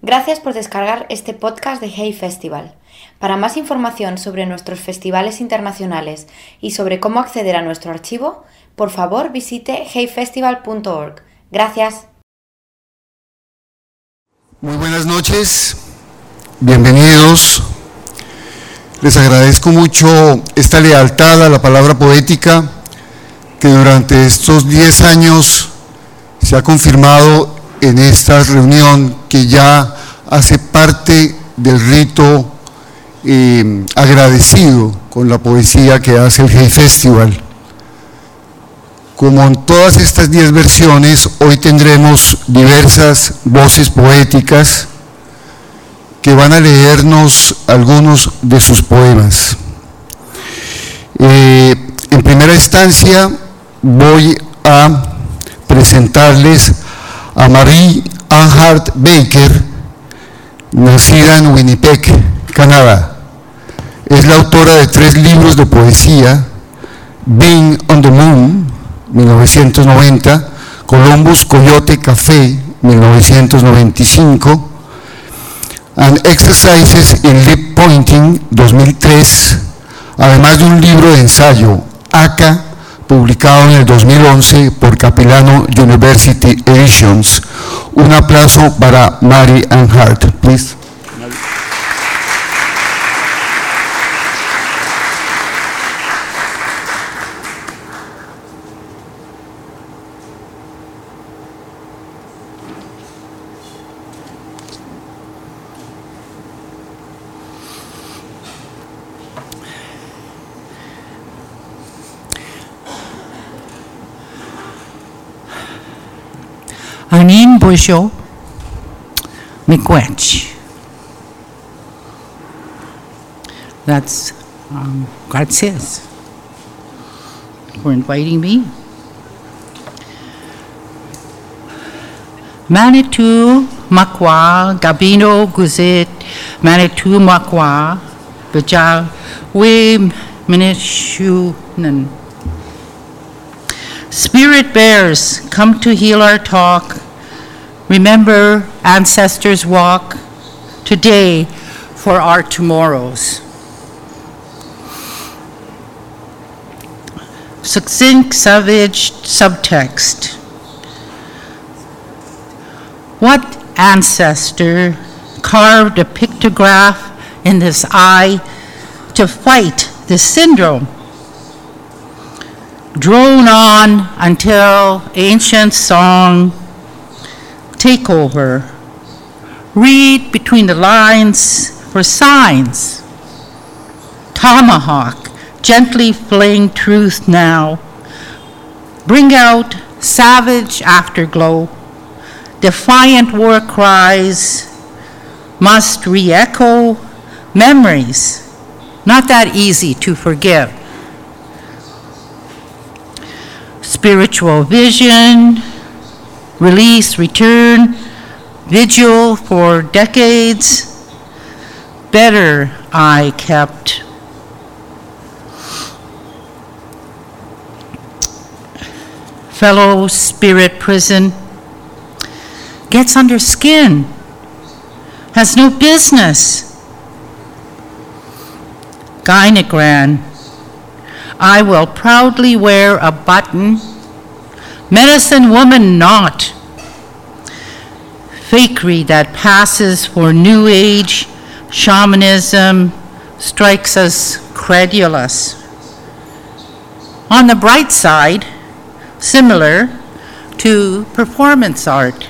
Gracias por descargar este podcast de Hey Festival. Para más información sobre nuestros festivales internacionales y sobre cómo acceder a nuestro archivo, por favor visite heyfestival.org. Gracias. Muy buenas noches, bienvenidos. Les agradezco mucho esta lealtad a la palabra poética que durante estos 10 años se ha confirmado en esta reunión, que ya hace parte del rito agradecido con la poesía que hace el Hey Festival. Como en todas estas 10 versiones, hoy tendremos diversas voces poéticas que van a leernos algunos de sus poemas. En primera instancia voy a presentarles a Marie Anne Baker, nacida en Winnipeg, Canadá. Es la autora de 3 libros de poesía: Being on the Moon, 1990, Columbus Coyote Café, 1995, and Exercises in Lip Pointing, 2003, además de un libro de ensayo, Aka, publicado en el 2011 por Capilano University Editions. Un aplauso para Marie Anne Hart, please. Anin Busho Miigwech. That's gracias for inviting me. Manitou Makwa Gabino Guzit Manitou Makwa Baja We Minishunan. Spirit bears, come to heal our talk. Remember ancestors' walk today for our tomorrows. Succinct, savage subtext. What ancestor carved a pictograph in this eye to fight this syndrome? Drone on until ancient song take over. Read between the lines for signs. Tomahawk, gently fling truth now. Bring out savage afterglow. Defiant war cries must re-echo memories, not that easy to forgive. Spiritual vision, release, return, vigil for decades, better I kept. Fellow spirit prison, gets under skin, has no business. Gynecran, I will proudly wear a button. Medicine woman not. Fakery that passes for new age shamanism strikes us credulous. On the bright side, similar to performance art.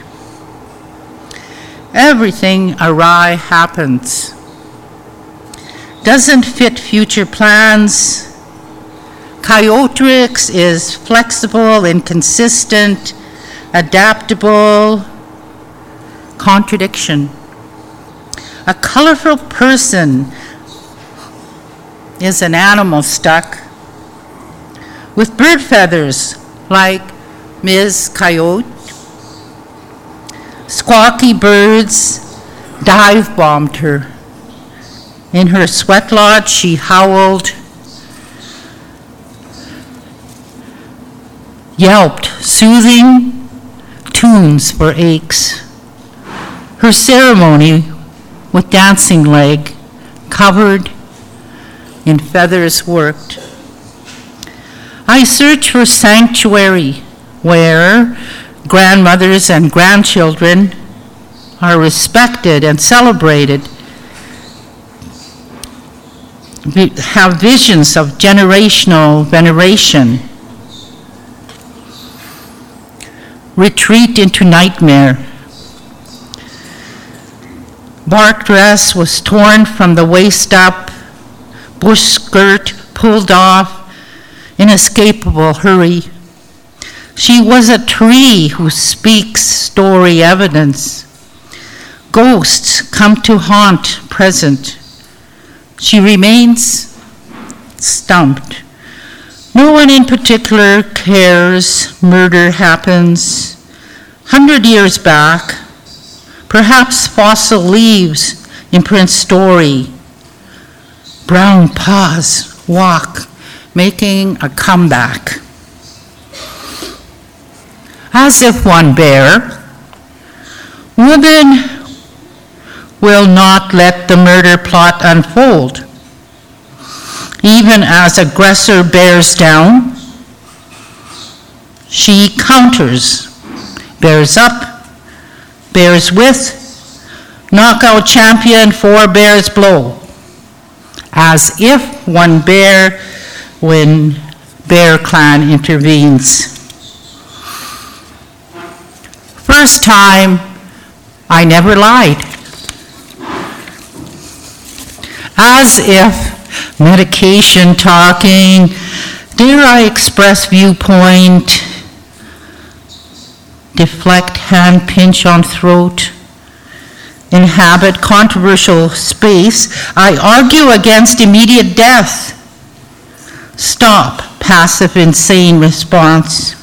Everything awry happens. Doesn't fit future plans. Chaotrix is flexible, inconsistent, adaptable. Contradiction. A colorful person is an animal stuck with bird feathers like Ms. Coyote. Squawky birds dive-bombed her. In her sweat lodge, she howled, yelped soothing tunes for aches. Her ceremony with dancing leg covered in feathers worked. I search for sanctuary where grandmothers and grandchildren are respected and celebrated, have visions of generational veneration. Retreat into nightmare. Bark dress was torn from the waist up, bush skirt pulled off, inescapable hurry. She was a tree who speaks story evidence. Ghosts come to haunt present. She remains stumped. No one in particular cares. Murder happens 100 years back. Perhaps fossil leaves imprint story. Brown paws walk, making a comeback. As if one bear, woman will not let the murder plot unfold. Even as aggressor bears down, she counters, bears up, bears with, knockout champion, 4 bears blow. As if one bear when Bear Clan intervenes. First time, I never lied. As if medication talking, dare I express viewpoint, deflect hand pinch on throat, inhabit controversial space, I argue against immediate death. Stop passive insane response.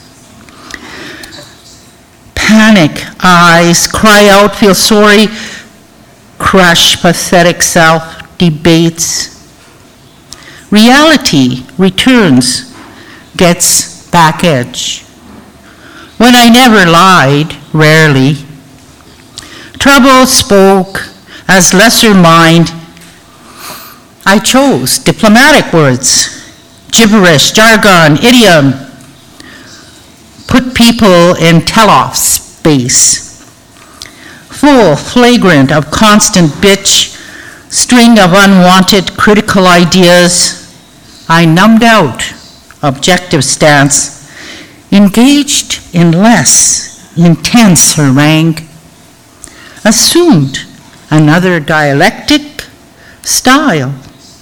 Panic eyes, cry out, feel sorry, crush pathetic self, debates. Reality returns, gets back edge. When I never lied, rarely. Trouble spoke as lesser mind. I chose diplomatic words, gibberish, jargon, idiom. Put people in tell-off space. Full, flagrant of constant bitch, string of unwanted critical ideas. I numbed out objective stance, engaged in less intense harangue, assumed another dialectic style.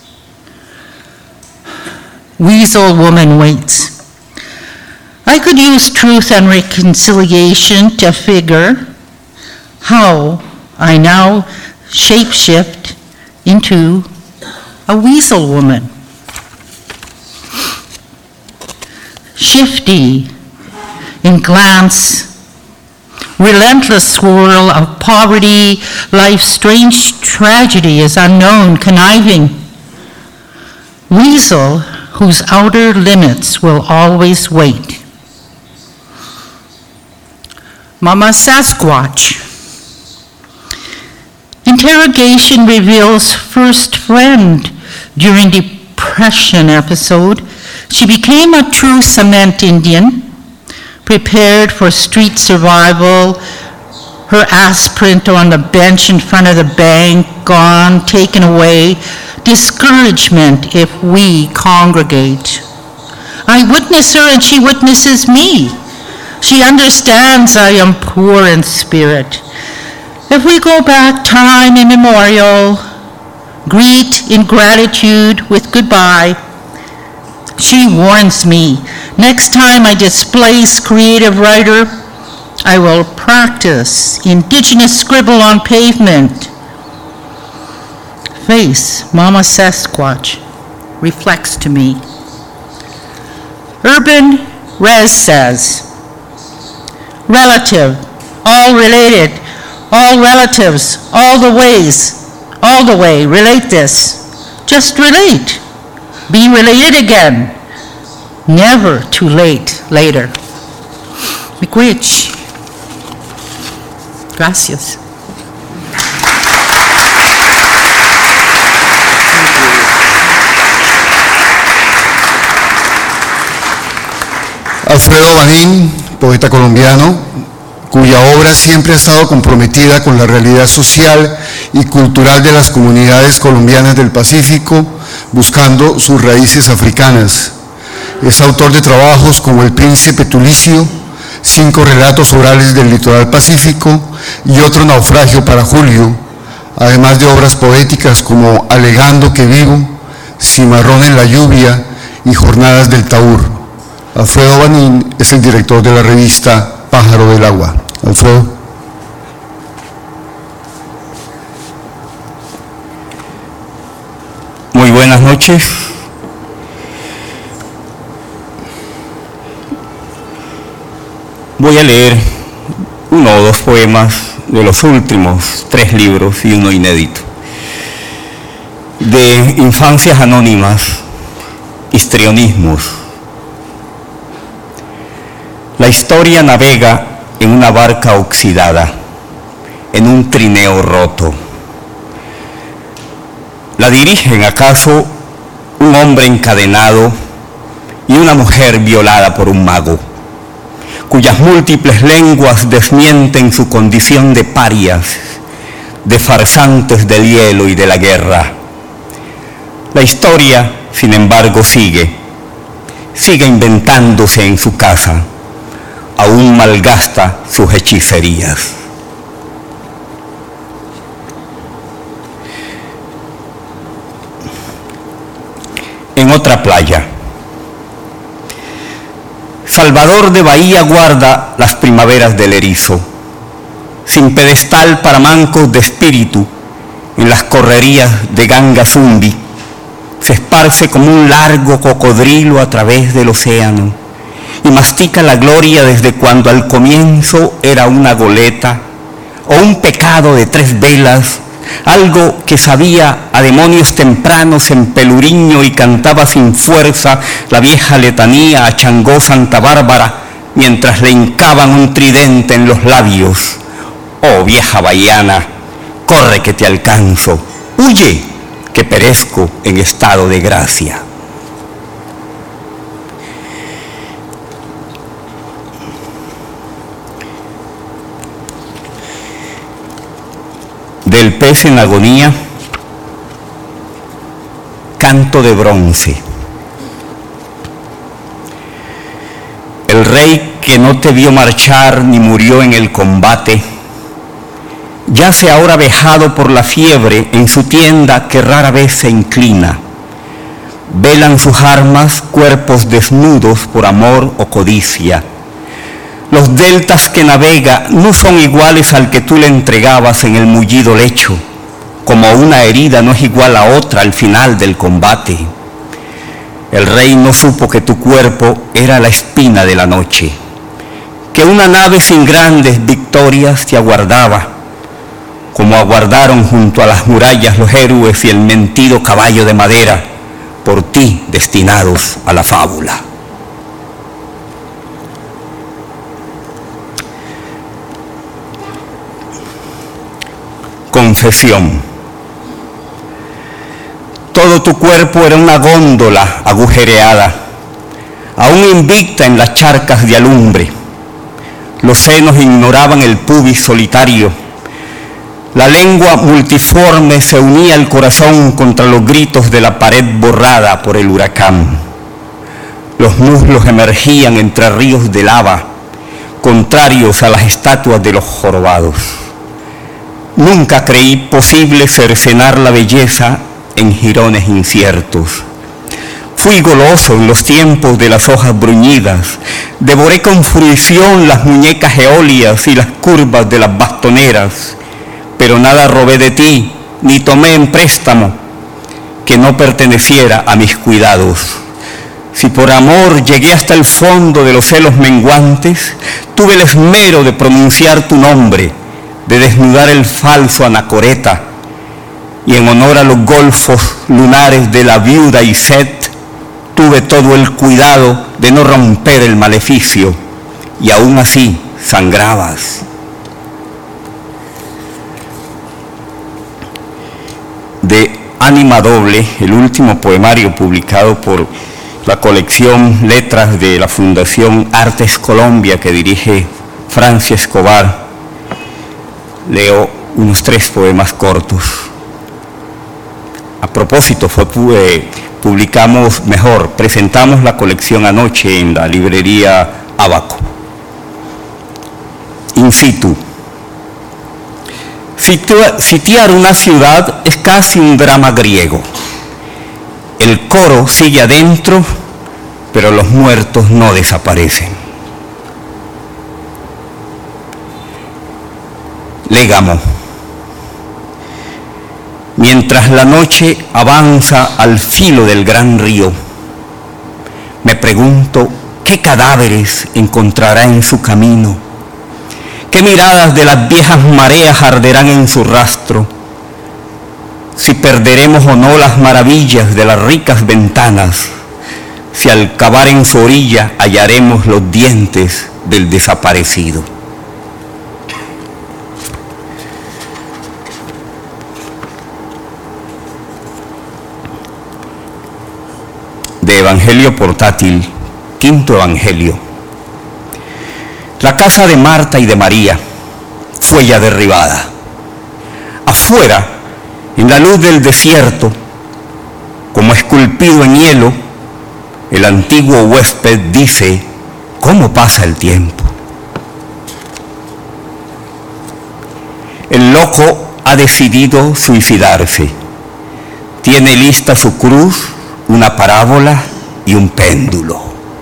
Weasel woman waits. I could use truth and reconciliation to figure how I now shapeshift into a weasel woman. Shifty in glance, relentless swirl of poverty, life's strange tragedy is unknown, conniving. Weasel whose outer limits will always wait. Mama Sasquatch. Interrogation reveals first friend during depression episode. She became a true cement Indian, prepared for street survival, her ass print on the bench in front of the bank gone, taken away, discouragement if we congregate. I witness her and she witnesses me. She understands I am poor in spirit. If we go back time immemorial, greet ingratitude with goodbye. She warns me, next time I displace creative writer, I will practice indigenous scribble on pavement. Face, Mama Sasquatch, reflects to me. Urban Res says, relative, all related, all relatives, all the ways, all the way, relate this. Just relate. Be related again. Never too late later. Miigwech. Gracias. Alfredo Banín, poeta colombiano, cuya obra siempre ha estado comprometida con la realidad social y cultural de las comunidades colombianas del Pacífico, buscando sus raíces africanas. Es autor de trabajos como El Príncipe Tulicio, 5 relatos orales del litoral pacífico y Otro naufragio para Julio, además de obras poéticas como Alegando que vivo, Cimarrón en la lluvia y Jornadas del Taur. Alfredo Banín es el director de la revista Pájaro del Agua. Alfredo. Muy buenas noches. Voy a leer 1 o 2 poemas de los últimos 3 libros y uno inédito. De Infancias Anónimas, Histrionismos. La historia navega en una barca oxidada, en un trineo roto. ¿La dirigen acaso un hombre encadenado y una mujer violada por un mago, cuyas múltiples lenguas desmienten su condición de parias, de farsantes del hielo y de la guerra? La historia, sin embargo, sigue inventándose en su casa, aún malgasta sus hechicerías. En otra playa. Salvador de Bahía guarda las primaveras del erizo, sin pedestal para mancos de espíritu, en las correrías de Ganga-Zumbi, se esparce como un largo cocodrilo a través del océano y mastica la gloria desde cuando al comienzo era una goleta o un pecado de 3 velas, algo que sabía a demonios tempranos en Peluriño y cantaba sin fuerza la vieja letanía a Changó Santa Bárbara mientras le hincaban un tridente en los labios. Oh vieja bahiana, corre que te alcanzo, huye que perezco en estado de gracia. Del pez en agonía, canto de bronce. El rey que no te vio marchar ni murió en el combate, yace ahora vejado por la fiebre en su tienda que rara vez se inclina. Velan sus armas cuerpos desnudos por amor o codicia. Los deltas que navega no son iguales al que tú le entregabas en el mullido lecho, como una herida no es igual a otra al final del combate. El rey no supo que tu cuerpo era la espina de la noche, que una nave sin grandes victorias te aguardaba, como aguardaron junto a las murallas los héroes y el mentido caballo de madera, por ti destinados a la fábula. Confesión. Todo tu cuerpo era una góndola agujereada, aún invicta en las charcas de alumbre. Los senos ignoraban el pubis solitario. La lengua multiforme se unía al corazón contra los gritos de la pared borrada por el huracán. Los muslos emergían entre ríos de lava, contrarios a las estatuas de los jorobados. Nunca creí posible cercenar la belleza en jirones inciertos. Fui goloso en los tiempos de las hojas bruñidas, devoré con fruición las muñecas eolias y las curvas de las bastoneras, pero nada robé de ti, ni tomé en préstamo que no perteneciera a mis cuidados. Si por amor llegué hasta el fondo de los celos menguantes, tuve el esmero de pronunciar tu nombre, de desnudar el falso anacoreta, y en honor a los golfos lunares de la viuda y Set, tuve todo el cuidado de no romper el maleficio, y aún así sangrabas. De Ánima Doble, el último poemario publicado por la colección Letras de la Fundación Artes Colombia que dirige Francia Escobar, leo unos 3 poemas cortos. A propósito, presentamos la colección anoche en la librería Abaco. In situ. Sitiar una ciudad es casi un drama griego. El coro sigue adentro, pero los muertos no desaparecen. Légamo. Mientras la noche avanza al filo del gran río, me pregunto qué cadáveres encontrará en su camino, qué miradas de las viejas mareas arderán en su rastro, si perderemos o no las maravillas de las ricas ventanas, si al cavar en su orilla hallaremos los dientes del desaparecido. De Evangelio Portátil, quinto Evangelio. La casa de Marta y de María fue ya derribada. Afuera, en la luz del desierto, como esculpido en hielo, el antiguo huésped dice: ¿cómo pasa el tiempo? El loco ha decidido suicidarse. Tiene lista su cruz, una parábola y un péndulo.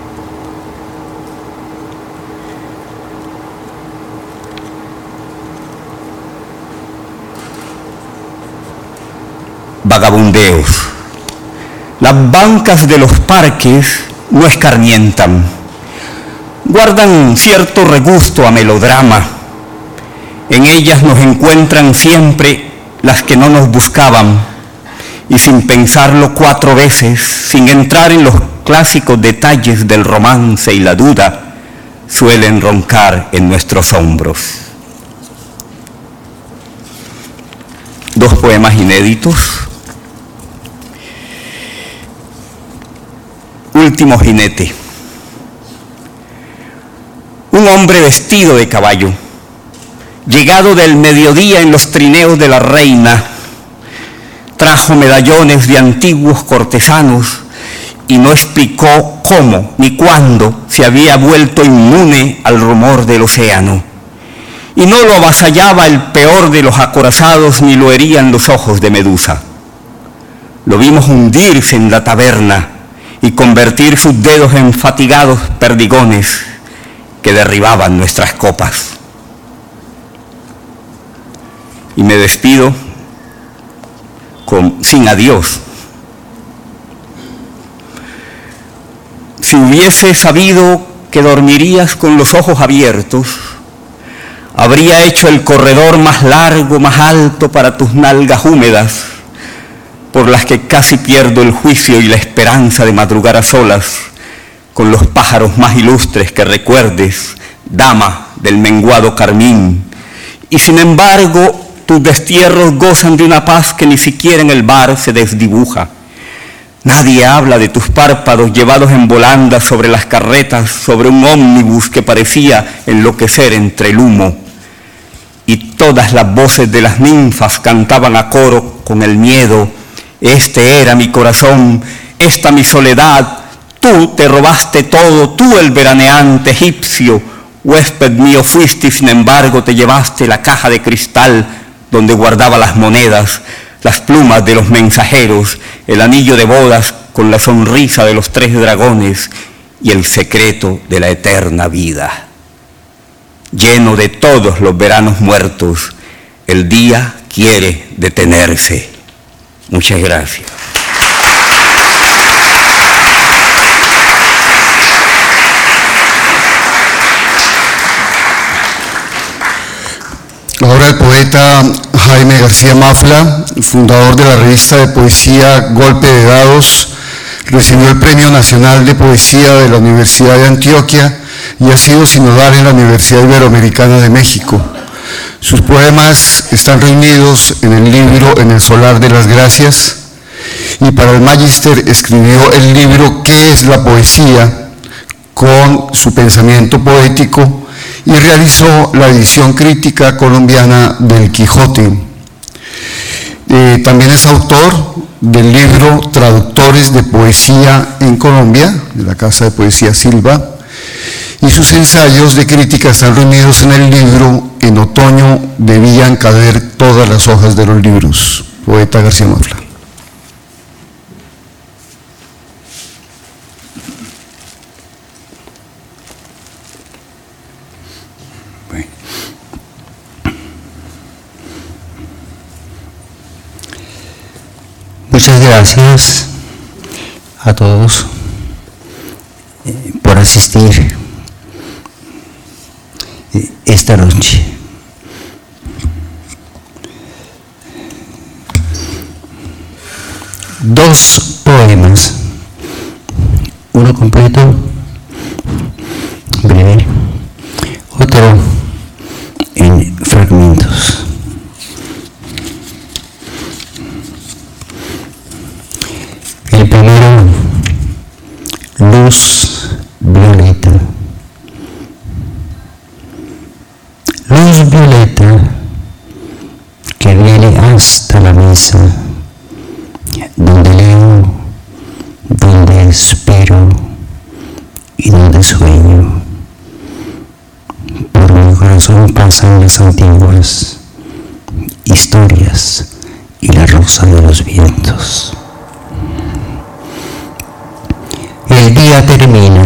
Vagabundeos. Las bancas de los parques no escarmientan, guardan cierto regusto a melodrama. En ellas nos encuentran siempre las que no nos buscaban, y sin pensarlo 4 veces, sin entrar en los clásicos detalles del romance y la duda, suelen roncar en nuestros hombros. 2 poemas inéditos. Último jinete. Un hombre vestido de caballo, llegado del mediodía en los trineos de la reina, trajo medallones de antiguos cortesanos y no explicó cómo ni cuándo se había vuelto inmune al rumor del océano. Y no lo avasallaba el peor de los acorazados ni lo herían los ojos de Medusa. Lo vimos hundirse en la taberna y convertir sus dedos en fatigados perdigones que derribaban nuestras copas. Y me despido sin adiós. Si hubiese sabido que dormirías con los ojos abiertos, habría hecho el corredor más largo, más alto para tus nalgas húmedas, por las que casi pierdo el juicio y la esperanza de madrugar a solas, con los pájaros más ilustres que recuerdes, dama del menguado carmín. Y sin embargo, tus destierros gozan de una paz que ni siquiera en el bar se desdibuja. Nadie habla de tus párpados llevados en volandas sobre las carretas, sobre un ómnibus que parecía enloquecer entre el humo. Y todas las voces de las ninfas cantaban a coro con el miedo: este era mi corazón, esta mi soledad, tú te robaste todo, tú el veraneante egipcio, huésped mío fuiste y sin embargo te llevaste la caja de cristal donde guardaba las monedas, las plumas de los mensajeros, el anillo de bodas con la sonrisa de los 3 dragones y el secreto de la eterna vida. Lleno de todos los veranos muertos, el día quiere detenerse. Muchas gracias. Ahora el poeta Jaime García Mafla, fundador de la revista de poesía Golpe de Dados, recibió el Premio Nacional de Poesía de la Universidad de Antioquia y ha sido sinodal en la Universidad Iberoamericana de México. Sus poemas están reunidos en el libro En el Solar de las Gracias y para el Magíster escribió el libro ¿Qué es la poesía?, con su pensamiento poético, y realizó la edición crítica colombiana del Quijote. También es autor del libro Traductores de Poesía en Colombia, de la Casa de Poesía Silva, y sus ensayos de crítica están reunidos en el libro En otoño debían caer todas las hojas de los libros. Poeta García Mafla. Muchas gracias a todos por asistir esta noche. Dos poemas, uno completo, breve, otro en fragmentos. El primero, Luz Violeta. Luz violeta que viene hasta la mesa, donde leo, donde espero y donde sueño. Por mi corazón pasan las antiguas historias y la rosa de los vientos. El día termina,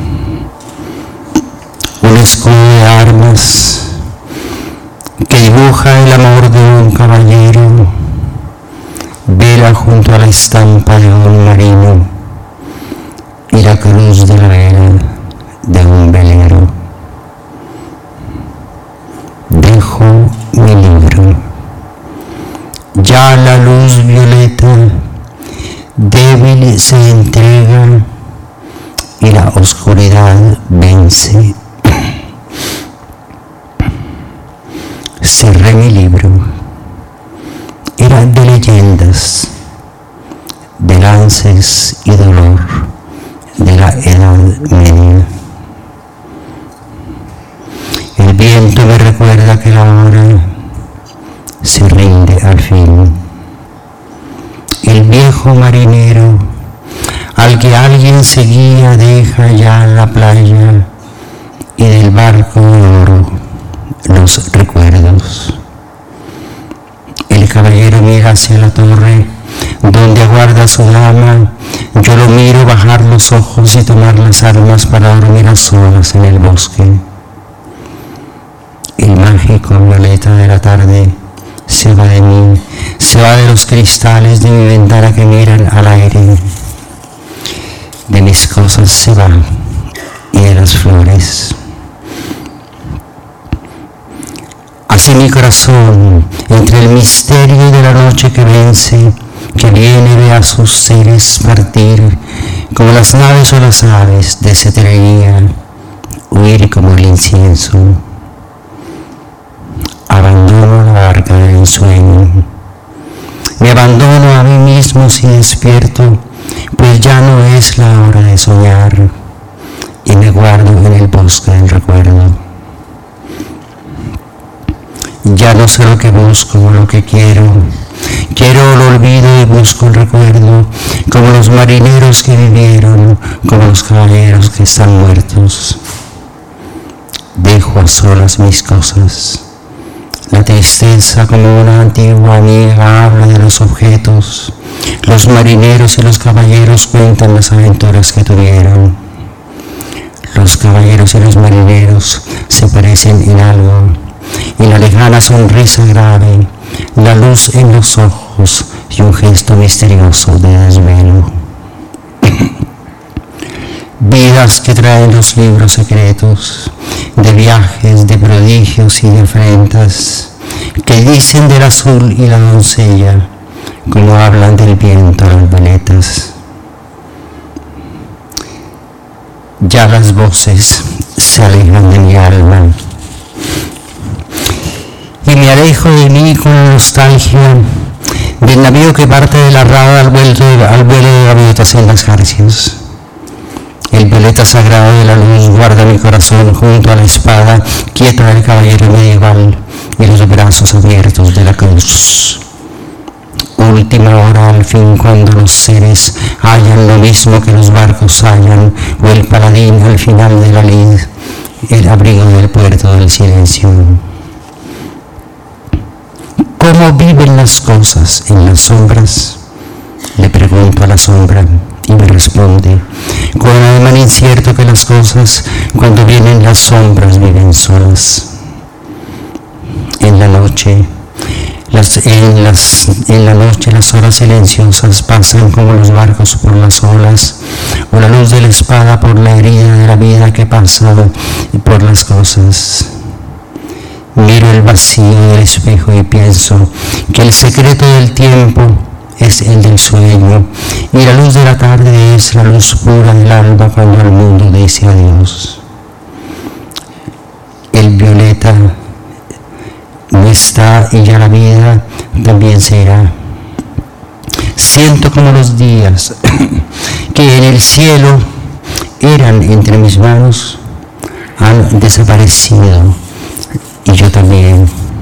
un escudo de armas que dibuja el amor de un caballero, vela junto a la estampa de un marino y la cruz de la vela de un velero. Dejo mi libro, ya la luz violeta débil se entrega y la oscuridad vence. Cerré mi libro, era de leyendas, de lances y dolor de la Edad Media. El viento me recuerda que la hora se rinde al fin. El viejo marinero al que alguien seguía deja ya la playa y del barco de oro los recuerdos. El caballero mira hacia la torre donde aguarda a su dama. Yo lo miro bajar los ojos y tomar las armas para dormir a solas en el bosque. El mágico violeta de la tarde se va de mí, se va de los cristales de mi ventana que miran al aire. De mis cosas se va y de las flores. Así mi corazón, entre el misterio de la noche que vence, que viene ve a sus seres partir, como las naves o las aves de cetrería, huir como el incienso. Abandono la barca del ensueño, me abandono a mí mismo si despierto, pues ya no es la hora de soñar, y me guardo en el bosque del recuerdo. Ya no sé lo que busco o lo que quiero. Quiero el olvido y busco el recuerdo, como los marineros que vivieron, como los caballeros que están muertos. Dejo a solas mis cosas. La tristeza, como una antigua amiga, habla de los objetos. Los marineros y los caballeros cuentan las aventuras que tuvieron. Los caballeros y los marineros se parecen en algo. Y la lejana sonrisa grave, la luz en los ojos y un gesto misterioso de desvelo. Vidas que traen los libros secretos, de viajes, de prodigios y de afrentas, que dicen del azul y la doncella, como hablan del viento las veletas. Ya las voces se alejan de mi alma, y me alejo de mí con nostalgia, del navío que parte de la rada al vuelo de gaviotas en las jarcias. El violeta sagrado de la luz guarda mi corazón junto a la espada quieta del caballero medieval y los brazos abiertos de la cruz. Última hora al fin, cuando los seres hallan lo mismo que los barcos hallan, o el paladín al final de la lid, el abrigo del puerto del silencio. ¿Cómo viven las cosas en las sombras? Le pregunto a la sombra y me responde, con el ademán incierto, que las cosas cuando vienen las sombras viven solas. En la noche, las horas silenciosas pasan como los barcos por las olas, o la luz de la espada por la herida de la vida que pasa por las cosas. Miro el vacío del espejo y pienso que el secreto del tiempo es el del sueño, y la luz de la tarde es la luz pura del alba cuando el mundo dice adiós. El violeta no está y ya la vida también se irá. Siento como los días que en el cielo eran entre mis manos han desaparecido, y yo también.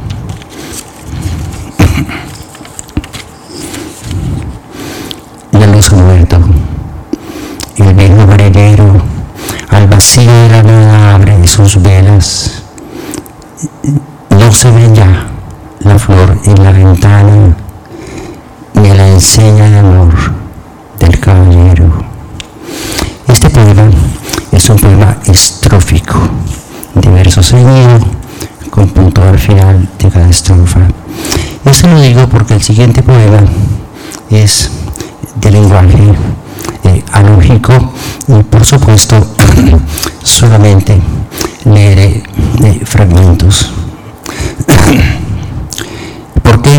La luz ha muerto. El viejo marinero al vacío de la nada abre sus velas. No se ve ya la flor en la ventana, ni la enseña de amor del caballero. Este poema es un poema estrófico, de verso seguido, con punto al final de cada estrofa. Eso lo digo porque el siguiente poema es de lenguaje alógico y, por supuesto, solamente leeré fragmentos. ¿Por qué?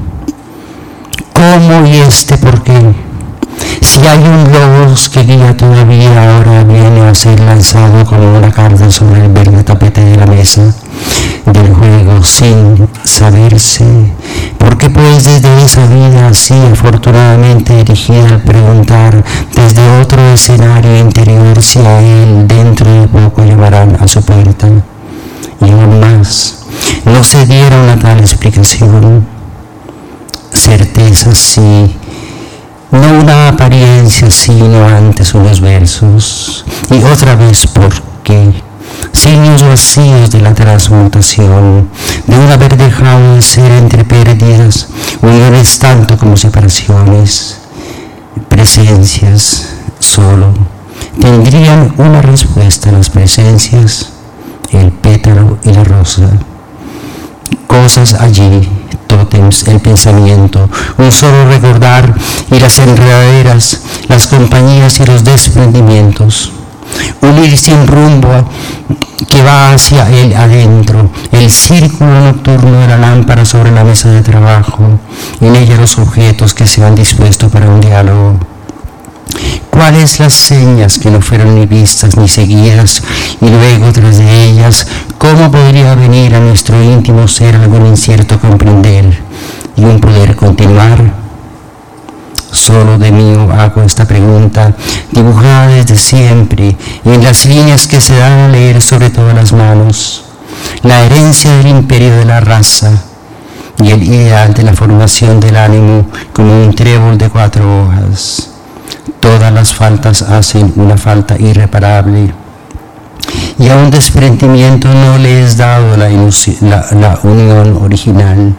¿Cómo y por qué? Si hay un logos que guía todavía, ahora viene a ser lanzado como una carta sobre el verde tapete de la mesa del juego sin saberse. ¿Por qué pues desde esa vida así afortunadamente erigida al preguntar desde otro escenario interior si a él dentro de poco llamarán a su puerta? Y aún más, no se diera una tal explicación, certeza sí, no una apariencia sino antes unos versos, y otra vez ¿por qué? Signos vacíos de la transmutación, de un haber dejado de ser entre pérdidas, uniones tanto como separaciones, presencias solo, tendrían una respuesta las presencias, el pétalo y la rosa, cosas allí, tótems, el pensamiento, un solo recordar y las enredaderas, las compañías y los desprendimientos, un ir sin rumbo que va hacia él adentro, el círculo nocturno de la lámpara sobre la mesa de trabajo, en ella los objetos que se han dispuesto para un diálogo. ¿Cuáles las señas que no fueron ni vistas ni seguidas, y luego tras de ellas, cómo podría venir a nuestro íntimo ser algún incierto comprender y un poder continuar? Solo de mí hago esta pregunta, dibujada desde siempre, y en las líneas que se dan a leer sobre todas las manos, la herencia del imperio de la raza y el ideal de la formación del ánimo como un trébol de 4 hojas. Todas las faltas hacen una falta irreparable, y a un desprendimiento no le es dado la unión original.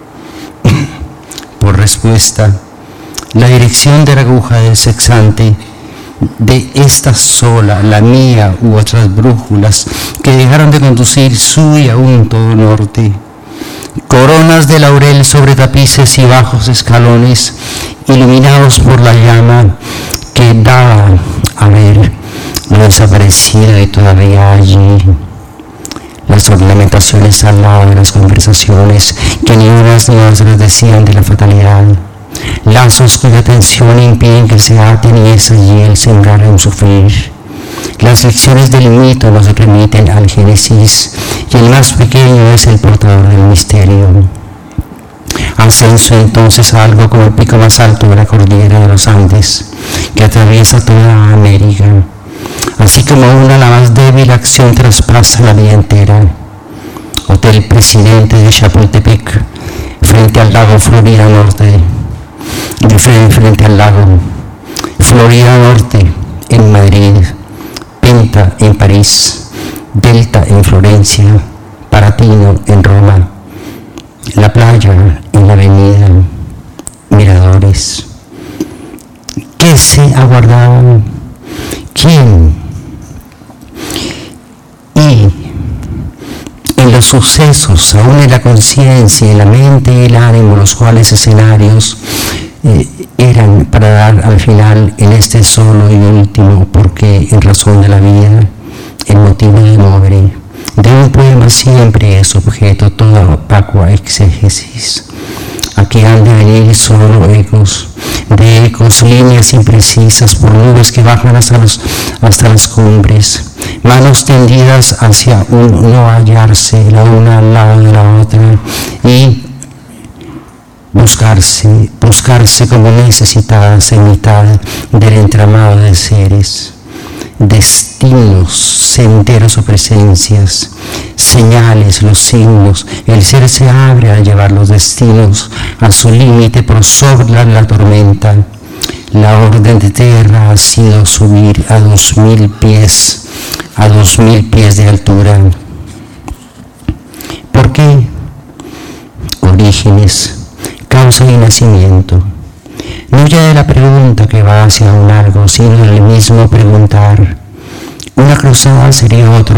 Por respuesta, la dirección de la aguja del sexante de esta sola, la mía u otras brújulas que dejaron de conducir su y aún todo norte, coronas de laurel sobre tapices y bajos escalones iluminados por la llama que daba a ver lo desaparecido y todavía allí, las ornamentaciones al lado de las conversaciones que ni unas ni otras decían de la fatalidad, lazos cuya tensión impiden que se aten y es allí el sembrar en sufrir. Las lecciones del mito nos remiten al Génesis y el más pequeño es el portador del misterio. Ascenso entonces a algo como el pico más alto de la cordillera de los Andes, que atraviesa toda América. Así como la más débil acción traspasa la vía entera. Hotel Presidente de Chapultepec, frente al lago Florida Norte, frente al lago Florida Norte en Madrid, Penta en París, Delta en Florencia, Paratino en Roma, La Playa en la Avenida Miradores. ¿Qué se aguardaba? ¿Quién? Y en los sucesos, aún en la conciencia, en la mente y el ánimo, los cuales escenarios eran para dar al final en este solo y último, porque en razón de la vida, el motivo de nombre de un poema siempre es objeto toda vacua exégesis. Aquí han de venir solo ecos, líneas imprecisas por nubes que bajan hasta las cumbres, manos tendidas hacia un no hallarse la una al lado de la otra y buscarse como necesitadas en mitad del entramado de seres, destinos, senderos o presencias, señales, los signos. El ser se abre a llevar los destinos a su límite por sobre la tormenta. La orden de tierra ha sido subir a 2000 pies de altura. ¿Por qué? Orígenes, causa y nacimiento. No ya de la pregunta que va hacia un largo, sino el mismo preguntar. Una cruzada sería otro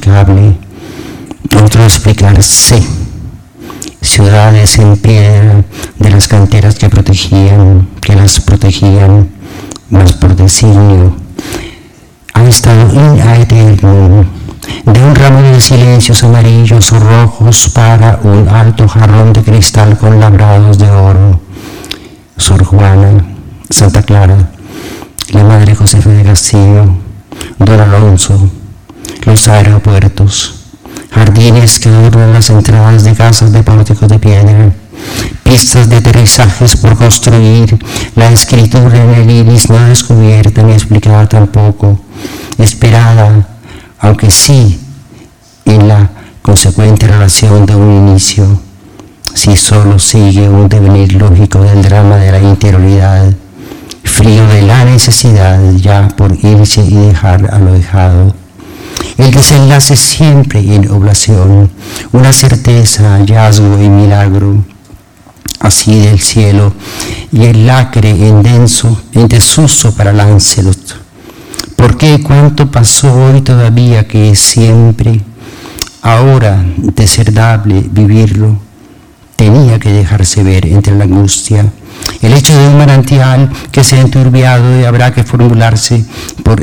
explicarse. Ciudades en piedra de las canteras que las protegían, mas por designio. Ha estado eterno, de un ramo de silencios amarillos o rojos para un alto jarrón de cristal con labrados de oro. Sor Juana, Santa Clara, la Madre Josefa de Castillo, Don Alonso, los aeropuertos, jardines que adornan las entradas de casas de pórticos de piedra, pistas de aterrizajes por construir, la escritura en el iris no descubierta ni explicada tampoco, esperada, aunque sí en la consecuente relación de un inicio, si solo sigue un devenir lógico del drama de la interioridad, frío de la necesidad ya por irse y dejar a lo dejado. El desenlace siempre en oblación, una certeza, hallazgo y milagro, así del cielo, y el lacre en desuso para Lancelot. ¿Por qué cuánto pasó hoy todavía que es siempre, ahora deserdable vivirlo? Tenía que dejarse ver entre la angustia, el hecho de un manantial que se ha enturbiado y habrá que formularse por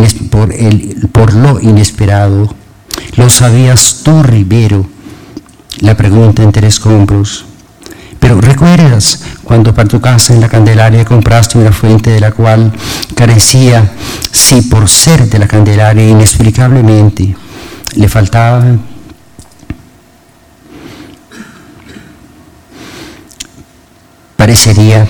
lo inesperado. Lo sabías tú, Rivero, la pregunta entre escombros. Pero ¿recuerdas cuando para tu casa en la Candelaria compraste una fuente de la cual carecía, si por ser de la Candelaria inexplicablemente le faltaba? Parecería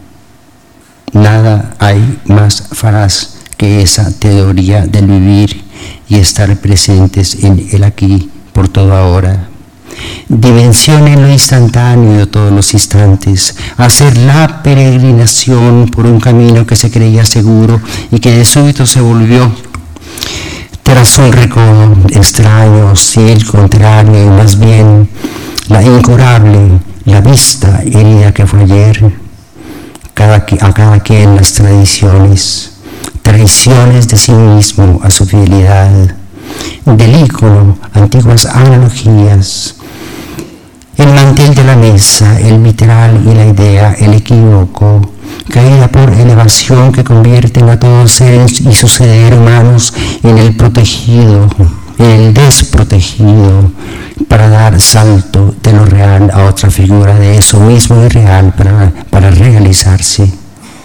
nada hay más falaz que esa teoría del vivir y estar presentes en el aquí por todo ahora. Dimensión en lo instantáneo de todos los instantes, hacer la peregrinación por un camino que se creía seguro y que de súbito se volvió tras un recodo extraño, hostil, contrario y más bien la incurable, la vista herida que fue ayer, a cada quien las traiciones de sí mismo a su fidelidad, del ícono, antiguas analogías, el mantel de la mesa, el vitral y la idea, el equívoco, caída por elevación que convierten a todos seres y suceder humanos en el protegido, en el desprotegido, para dar salto de lo real a otra figura de eso mismo irreal para realizarse.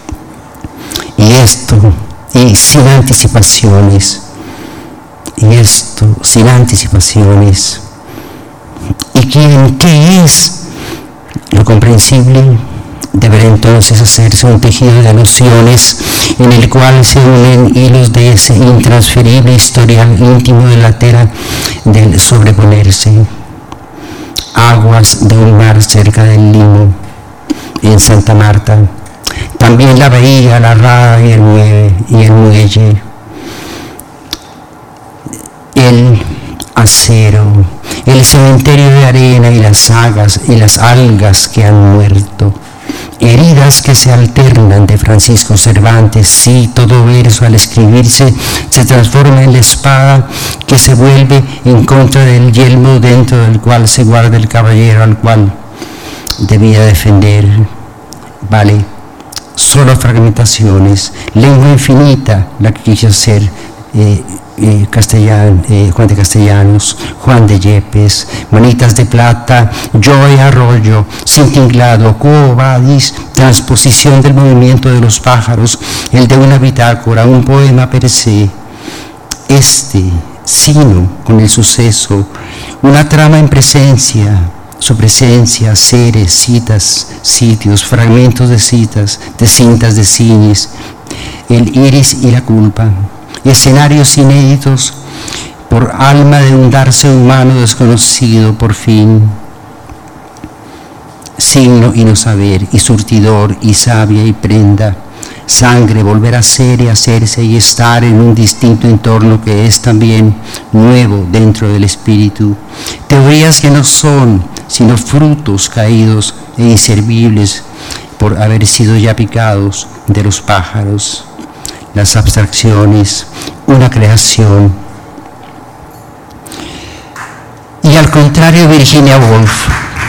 Y sin anticipaciones, ¿Y qué es lo comprensible deberá entonces hacerse un tejido de alusiones en el cual se unen hilos de ese intransferible historial íntimo de la tela del sobreponerse. Aguas de un mar cerca del Limo, en Santa Marta. También la bahía, la rada y el muelle. El acero, el cementerio de arena y las algas que han muerto. Heridas que se alternan de Francisco Cervantes, sí, todo verso al escribirse se transforma en la espada que se vuelve en contra del yelmo dentro del cual se guarda el caballero al cual debía defender. Vale, solo fragmentaciones, lengua infinita la que quiso ser Juan de Castellanos, Juan de Yepes, Manitas de Plata, Joy Arroyo, Sin Tinglado, Quo Vadis, transposición del movimiento de los pájaros, el de una bitácora, un poema per se. Sino con el suceso, una trama en presencia, su presencia, seres, citas, sitios, fragmentos de citas, de cintas de cines, el iris y la culpa. Escenarios inéditos por alma de un darse humano desconocido por fin, signo y no saber, y surtidor y savia y prenda, sangre, volver a ser y hacerse y estar en un distinto entorno que es también nuevo dentro del espíritu, teorías que no son sino frutos caídos e inservibles por haber sido ya picados de los pájaros. Las abstracciones, una creación. Y al contrario Virginia Woolf,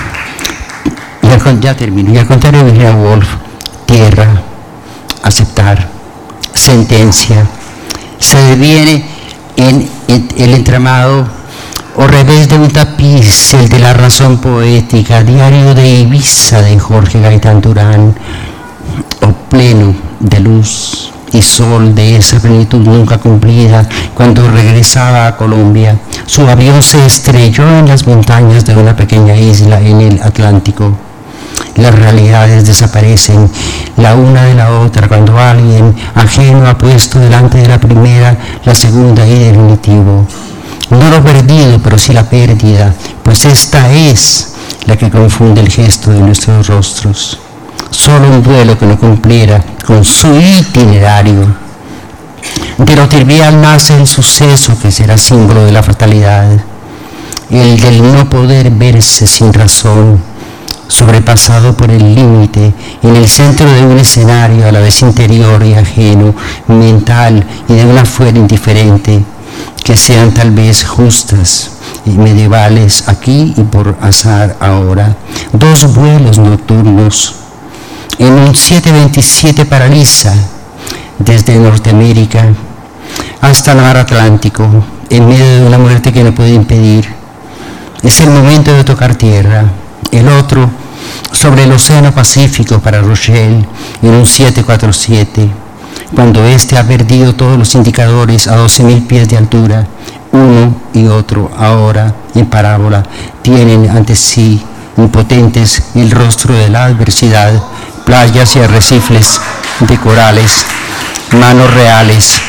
tierra, aceptar, sentencia, se deviene en el entramado o revés de un tapiz, el de la razón poética, diario de Ibiza de Jorge Gaitán Durán, o pleno de luz y sol de esa plenitud nunca cumplida. Cuando regresaba a Colombia, su avión se estrelló en las montañas de una pequeña isla en el Atlántico. Las realidades desaparecen la una de la otra cuando alguien ajeno ha puesto delante de la primera la segunda y definitivo. No lo perdido, pero sí la pérdida, pues esta es la que confunde el gesto de nuestros rostros. Solo un duelo que no cumpliera con su itinerario. De lo trivial nace el suceso que será símbolo de la fatalidad, el del no poder verse sin razón, sobrepasado por el límite, en el centro de un escenario a la vez interior y ajeno, mental y de una fuera indiferente, que sean tal vez justas y medievales aquí y por azar ahora. Dos vuelos nocturnos. En un 727 paraliza desde Norteamérica hasta el mar Atlántico, en medio de una muerte que no puede impedir. Es el momento de tocar tierra. El otro, sobre el Océano Pacífico para Rochelle, en un 747, cuando éste ha perdido todos los indicadores a 12.000 pies de altura. Uno y otro, ahora en parábola, tienen ante sí, impotentes, el rostro de la adversidad, playas y arrecifes de corales, manos reales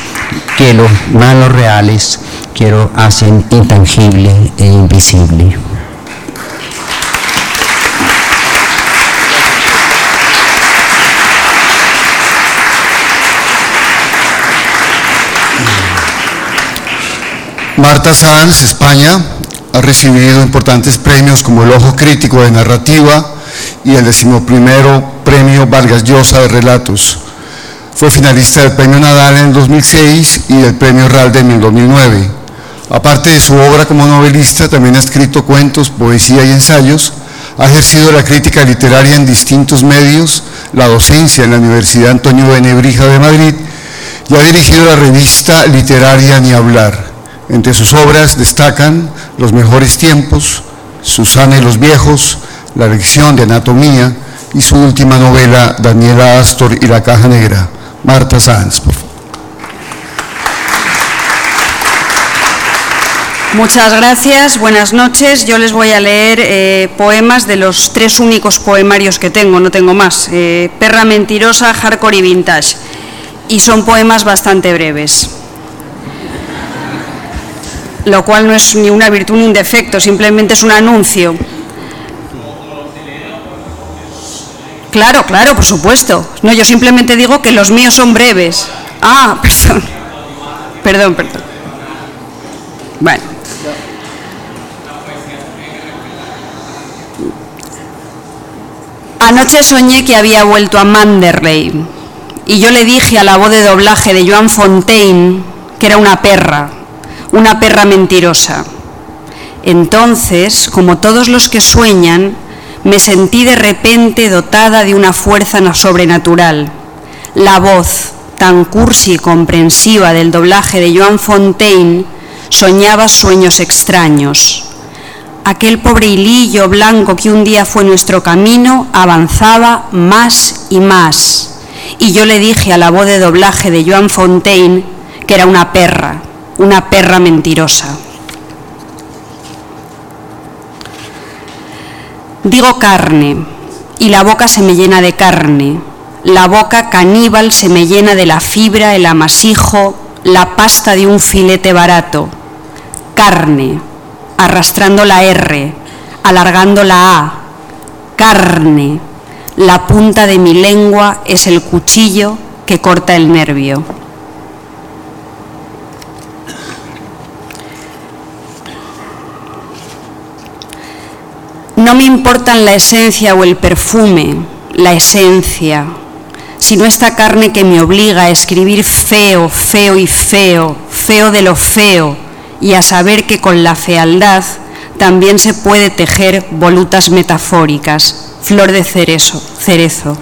que lo hacen intangible e invisible. Marta Sanz, España, ha recibido importantes premios como el Ojo Crítico de Narrativa y el 11º Premio Vargas Llosa de Relatos. Fue finalista del Premio Nadal en el 2006 y del Premio Ralde en el 2009. Aparte de su obra como novelista, también ha escrito cuentos, poesía y ensayos, ha ejercido la crítica literaria en distintos medios, la docencia en la Universidad Antonio de Nebrija de Madrid y ha dirigido la revista literaria Ni Hablar. Entre sus obras destacan Los Mejores Tiempos, Susana y los Viejos, La Lección de Anatomía y su última novela, Daniela Astor y la Caja Negra. Marta Sanz, por favor. Muchas gracias, buenas noches. Yo les voy a leer poemas de los 3 únicos poemarios que tengo, no tengo más. Perra mentirosa, hardcore y vintage. Y son poemas bastante breves. Lo cual no es ni una virtud ni un defecto, simplemente es un anuncio. Claro, claro, por supuesto. No, yo simplemente digo que los míos son breves. Ah, perdón. Bueno. Anoche soñé que había vuelto a Manderley y yo le dije a la voz de doblaje de Joan Fontaine que era una perra mentirosa. Entonces, como todos los que sueñan, me sentí de repente dotada de una fuerza sobrenatural. La voz, tan cursi y comprensiva del doblaje de Joan Fontaine, soñaba sueños extraños. Aquel pobre hilillo blanco que un día fue nuestro camino avanzaba más y más. Y yo le dije a la voz de doblaje de Joan Fontaine que era una perra mentirosa. Digo carne, y la boca se me llena de carne. La boca caníbal se me llena de la fibra, el amasijo, la pasta de un filete barato. Carne, arrastrando la R, alargando la A. Carne, la punta de mi lengua es el cuchillo que corta el nervio. No me importan la esencia o el perfume, la esencia, sino esta carne que me obliga a escribir feo, feo y feo, feo de lo feo, y a saber que con la fealdad también se puede tejer volutas metafóricas, flor de cerezo.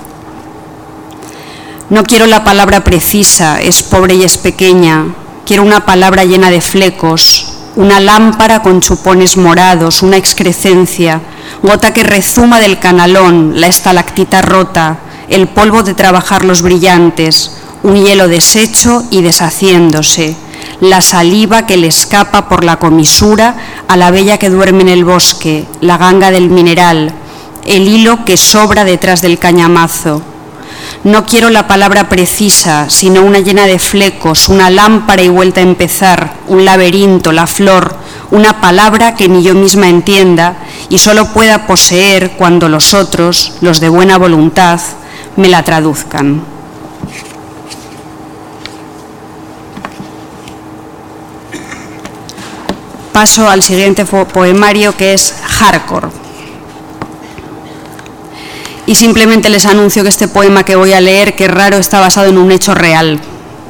No quiero la palabra precisa, es pobre y es pequeña, quiero una palabra llena de flecos, una lámpara con chupones morados, una excrescencia, gota que rezuma del canalón, la estalactita rota, el polvo de trabajar los brillantes, un hielo deshecho y deshaciéndose, la saliva que le escapa por la comisura a la bella que duerme en el bosque, la ganga del mineral, el hilo que sobra detrás del cañamazo. No quiero la palabra precisa, sino una llena de flecos, una lámpara y vuelta a empezar, un laberinto, la flor, una palabra que ni yo misma entienda y solo pueda poseer cuando los otros, los de buena voluntad, me la traduzcan. Paso al siguiente poemario, que es Hardcore. Y simplemente les anuncio que este poema que voy a leer, que es raro, está basado en un hecho real.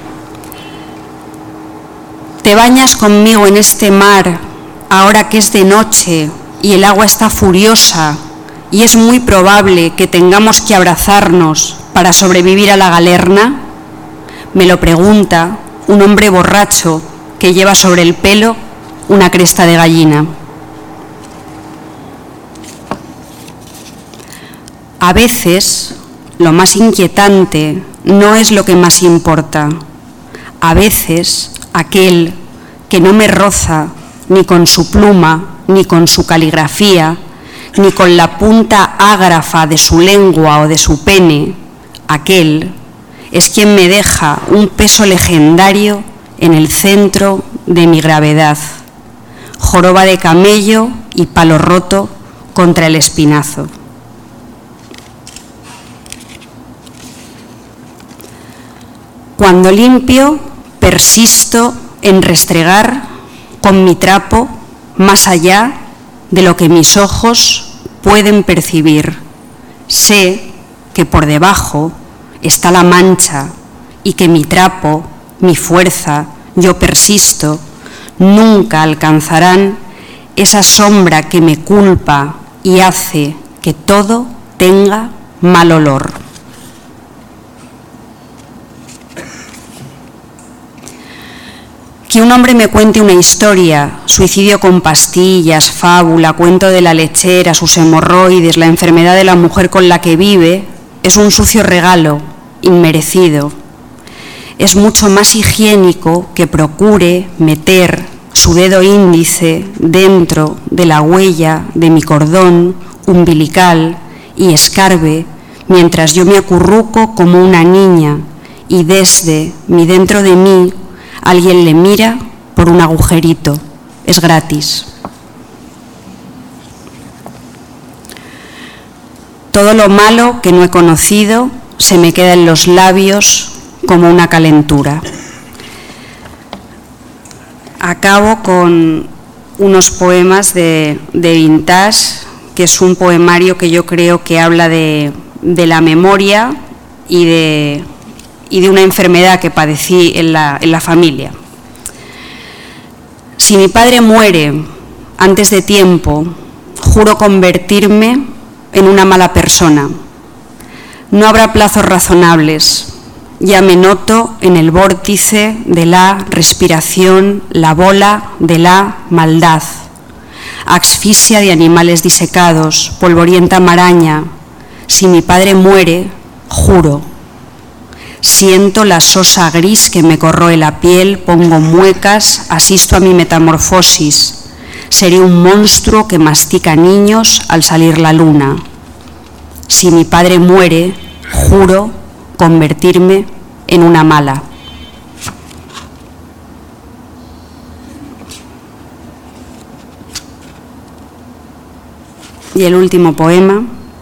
Te bañas conmigo en este mar, ahora que es de noche y el agua está furiosa, y es muy probable que tengamos que abrazarnos para sobrevivir a la galerna. Me lo pregunta un hombre borracho que lleva sobre el pelo una cresta de gallina. A veces, lo más inquietante no es lo que más importa. A veces, aquel que no me roza ni con su pluma, ni con su caligrafía, ni con la punta ágrafa de su lengua o de su pene, aquel es quien me deja un peso legendario en el centro de mi gravedad. Joroba de camello y palo roto contra el espinazo. Cuando limpio, persisto en restregar con mi trapo más allá de lo que mis ojos pueden percibir. Sé que por debajo está la mancha y que mi trapo, mi fuerza, yo persisto, nunca alcanzarán esa sombra que me culpa y hace que todo tenga mal olor. Que un hombre me cuente una historia, suicidio con pastillas, fábula, cuento de la lechera, sus hemorroides, la enfermedad de la mujer con la que vive, es un sucio regalo, inmerecido. Es mucho más higiénico que procure meter su dedo índice dentro de la huella de mi cordón umbilical y escarbe mientras yo me acurruco como una niña y desde mi dentro de mí alguien le mira por un agujerito. Es gratis. Todo lo malo que no he conocido se me queda en los labios como una calentura. Acabo con unos poemas de Vintage, que es un poemario que yo creo que habla de la memoria y de una enfermedad que padecí en la familia. Si mi padre muere antes de tiempo, juro convertirme en una mala persona. No habrá plazos razonables. Ya me noto en el vórtice de la respiración, la bola de la maldad. Asfixia de animales disecados, polvorienta maraña. Si mi padre muere, juro. Siento la sosa gris que me corroe la piel, pongo muecas, asisto a mi metamorfosis. Seré un monstruo que mastica niños al salir la luna. Si mi padre muere, juro convertirme en una mala. Y el último poema.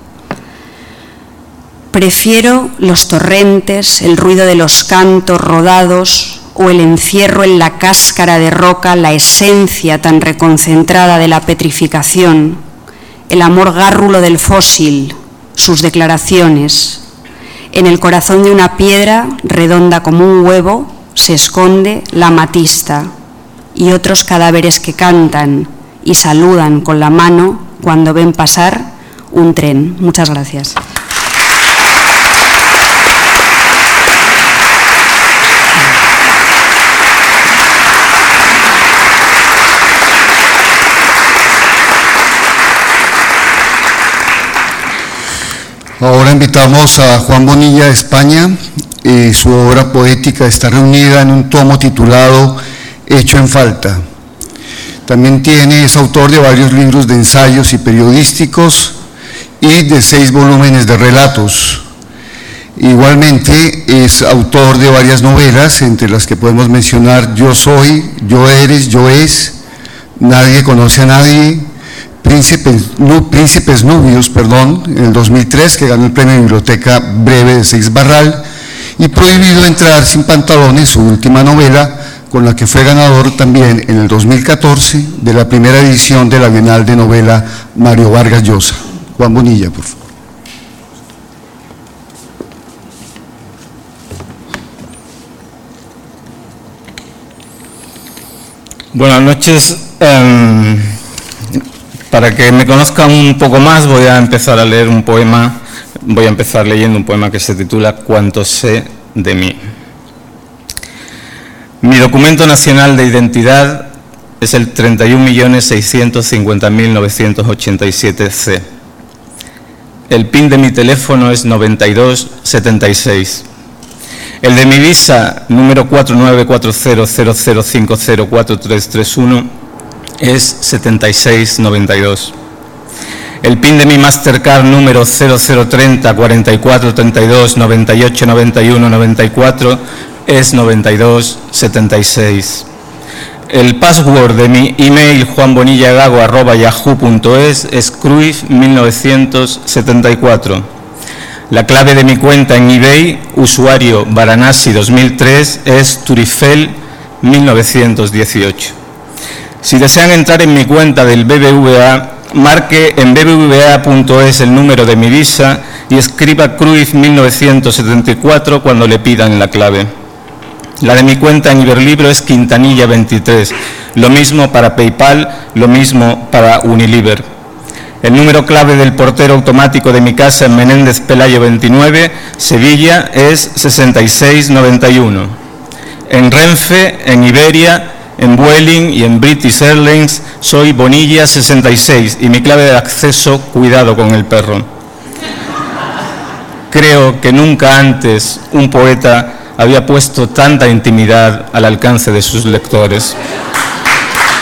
Prefiero los torrentes, el ruido de los cantos rodados o el encierro en la cáscara de roca, la esencia tan reconcentrada de la petrificación, el amor gárrulo del fósil, sus declaraciones. En el corazón de una piedra redonda como un huevo se esconde la amatista y otros cadáveres que cantan y saludan con la mano cuando ven pasar un tren. Muchas gracias. Ahora invitamos a Juan Bonilla de España. Su obra poética está reunida en un tomo titulado Hecho en Falta. También es autor de varios libros de ensayos y periodísticos y de 6 volúmenes de relatos. Igualmente es autor de varias novelas, entre las que podemos mencionar Yo soy, Yo eres, Yo es, Nadie conoce a nadie, Príncipes Nubios, en el 2003, que ganó el premio Biblioteca Breve de Seix Barral, y Prohibido entrar sin pantalones, su última novela, con la que fue ganador también en el 2014 de la primera edición de la Bienal de Novela Mario Vargas Llosa. Juan Bonilla, por favor. Buenas noches. Para que me conozcan un poco más, voy a empezar a leer un poema. Voy a empezar leyendo un poema que se titula Cuánto sé de mí. Mi documento nacional de identidad es el 31.650.987C. El PIN de mi teléfono es 9276. El de mi visa, número 494000504331, es 7692. El PIN de mi Mastercard número 0030 44 32 98 91 94 es 9276. El password de mi email juanbonillagago@yahoo.es es Cruyff1974. La clave de mi cuenta en eBay, usuario Varanasi 2003, es Turifel 1918. Si desean entrar en mi cuenta del BBVA, marque en bbva.es el número de mi visa y escriba Cruyff 1974 cuando le pidan la clave. La de mi cuenta en Iberlibro es Quintanilla 23, lo mismo para PayPal, lo mismo para Unilever. El número clave del portero automático de mi casa en Menéndez Pelayo 29, Sevilla, es 6691. En Renfe, en Iberia, en Vueling y en British Airlines soy Bonilla 66 y mi clave de acceso, cuidado con el perro. Creo que nunca antes un poeta había puesto tanta intimidad al alcance de sus lectores.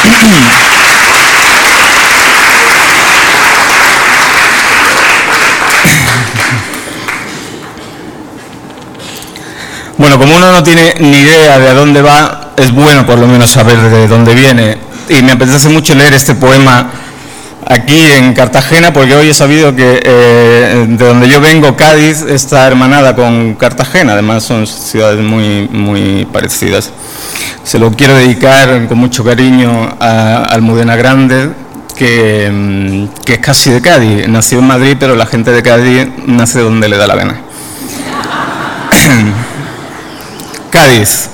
Bueno, como uno no tiene ni idea de a dónde va, es bueno por lo menos saber de dónde viene. Y me apetece mucho leer este poema aquí en Cartagena, porque hoy he sabido que de donde yo vengo, Cádiz, está hermanada con Cartagena. Además son ciudades muy parecidas. Se lo quiero dedicar con mucho cariño a Almudena Grande, que es casi de Cádiz. Nació en Madrid, pero la gente de Cádiz nace donde le da la gana. Cádiz.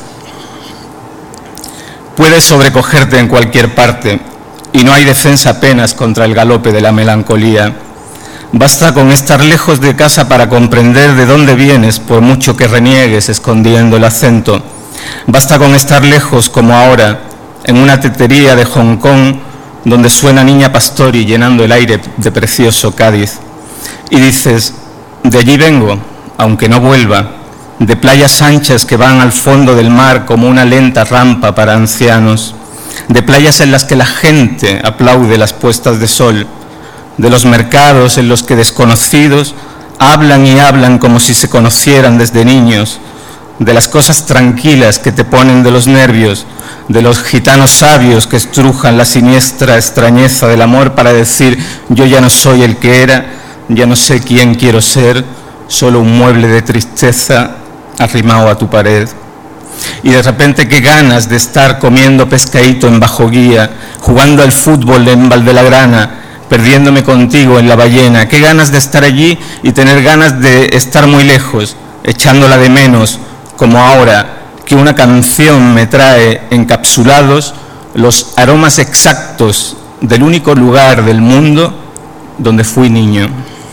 Puedes sobrecogerte en cualquier parte y no hay defensa apenas contra el galope de la melancolía. Basta con estar lejos de casa para comprender de dónde vienes, por mucho que reniegues escondiendo el acento. Basta con estar lejos, como ahora, en una tetería de Hong Kong, donde suena Niña Pastori llenando el aire de precioso Cádiz. Y dices, de allí vengo, aunque no vuelva, de playas anchas que van al fondo del mar como una lenta rampa para ancianos, de playas en las que la gente aplaude las puestas de sol, de los mercados en los que desconocidos hablan y hablan como si se conocieran desde niños, de las cosas tranquilas que te ponen de los nervios, de los gitanos sabios que estrujan la siniestra extrañeza del amor para decir, yo ya no soy el que era, ya no sé quién quiero ser, solo un mueble de tristeza arrimado a tu pared. Y de repente qué ganas de estar comiendo pescadito en Bajo Guía, jugando al fútbol en Valdelagrana, perdiéndome contigo en La Ballena. Qué ganas de estar allí y tener ganas de estar muy lejos, echándola de menos, como ahora que una canción me trae encapsulados los aromas exactos del único lugar del mundo donde fui niño.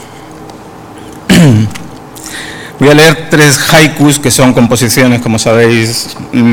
Voy a leer 3 haikus que son composiciones, como sabéis.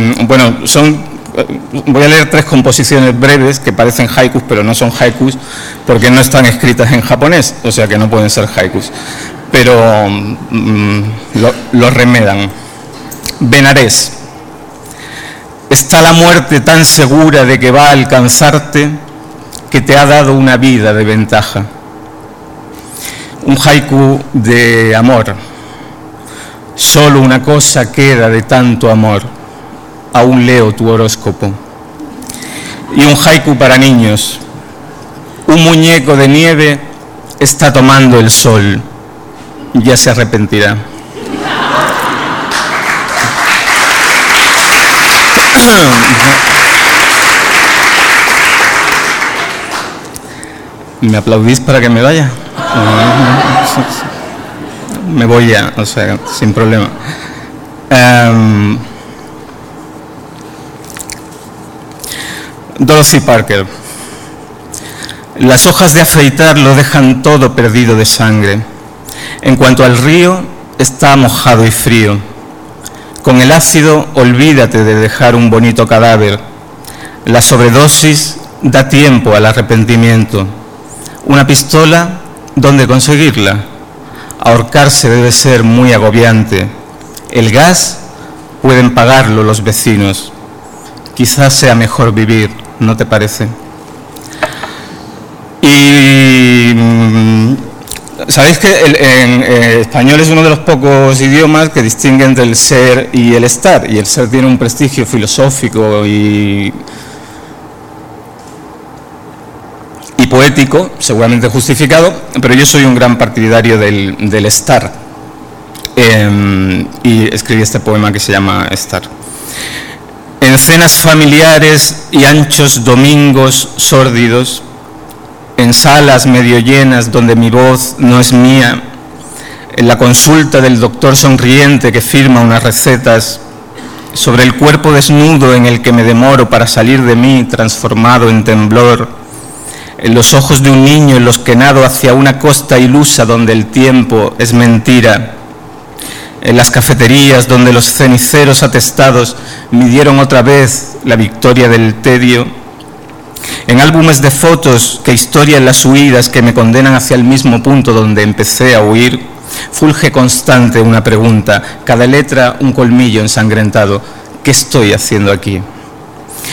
Voy a leer 3 composiciones breves que parecen haikus, pero no son haikus porque no están escritas en japonés, o sea que no pueden ser haikus. Pero lo remedan. Benarés. Está la muerte tan segura de que va a alcanzarte que te ha dado una vida de ventaja. Un haiku de amor. Solo una cosa queda de tanto amor. Aún leo tu horóscopo. Y un haiku para niños. Un muñeco de nieve está tomando el sol. Ya se arrepentirá. ¿Me aplaudís para que me vaya? Me voy ya, o sea, sin problema. Dorothy Parker. Las hojas de afeitar lo dejan todo perdido de sangre. En cuanto al río, está mojado y frío. Con el ácido, olvídate de dejar un bonito cadáver. La sobredosis da tiempo al arrepentimiento. Una pistola, ¿dónde conseguirla? Ahorcarse debe ser muy agobiante. El gas pueden pagarlo los vecinos. Quizás sea mejor vivir, ¿no te parece? Y sabéis que en español es uno de los pocos idiomas que distingue entre el ser y el estar. Y el ser tiene un prestigio filosófico y poético, seguramente justificado, pero yo soy un gran partidario del estar. Y escribí este poema que se llama Estar. En cenas familiares y anchos domingos sórdidos, en salas medio llenas donde mi voz no es mía, en la consulta del doctor sonriente que firma unas recetas, sobre el cuerpo desnudo en el que me demoro para salir de mí transformado en temblor, en los ojos de un niño en los que nado hacia una costa ilusa donde el tiempo es mentira, en las cafeterías donde los ceniceros atestados midieron otra vez la victoria del tedio, en álbumes de fotos que historian las huidas que me condenan hacia el mismo punto donde empecé a huir, fulge constante una pregunta, cada letra un colmillo ensangrentado: ¿qué estoy haciendo aquí?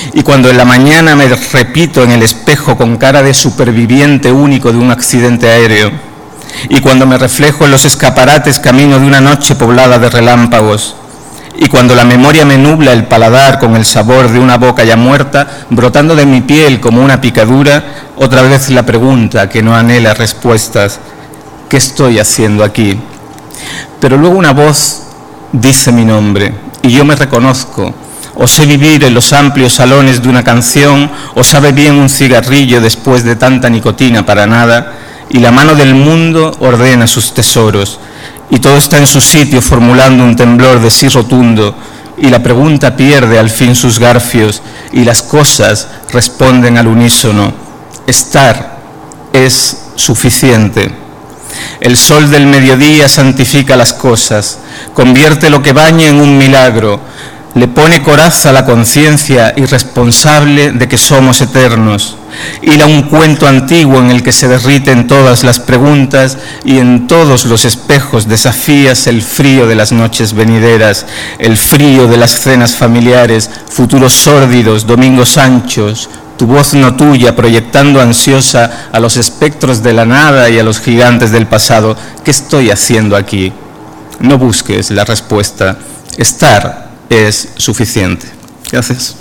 Y cuando en la mañana me repito en el espejo con cara de superviviente único de un accidente aéreo, y cuando me reflejo en los escaparates camino de una noche poblada de relámpagos, y cuando la memoria me nubla el paladar con el sabor de una boca ya muerta, brotando de mi piel como una picadura, otra vez la pregunta que no anhela respuestas: ¿qué estoy haciendo aquí? Pero luego una voz dice mi nombre y yo me reconozco. O sé vivir en los amplios salones de una canción, o sabe bien un cigarrillo después de tanta nicotina para nada, y la mano del mundo ordena sus tesoros, y todo está en su sitio formulando un temblor de sí rotundo, y la pregunta pierde al fin sus garfios, y las cosas responden al unísono: estar es suficiente. El sol del mediodía santifica las cosas, convierte lo que baña en un milagro, le pone coraza a la conciencia irresponsable de que somos eternos, hila un cuento antiguo en el que se derriten todas las preguntas y en todos los espejos desafías el frío de las noches venideras, el frío de las cenas familiares, futuros sórdidos, domingos anchos, tu voz no tuya proyectando ansiosa a los espectros de la nada y a los gigantes del pasado. ¿Qué estoy haciendo aquí? No busques la respuesta. Estar es suficiente. Gracias.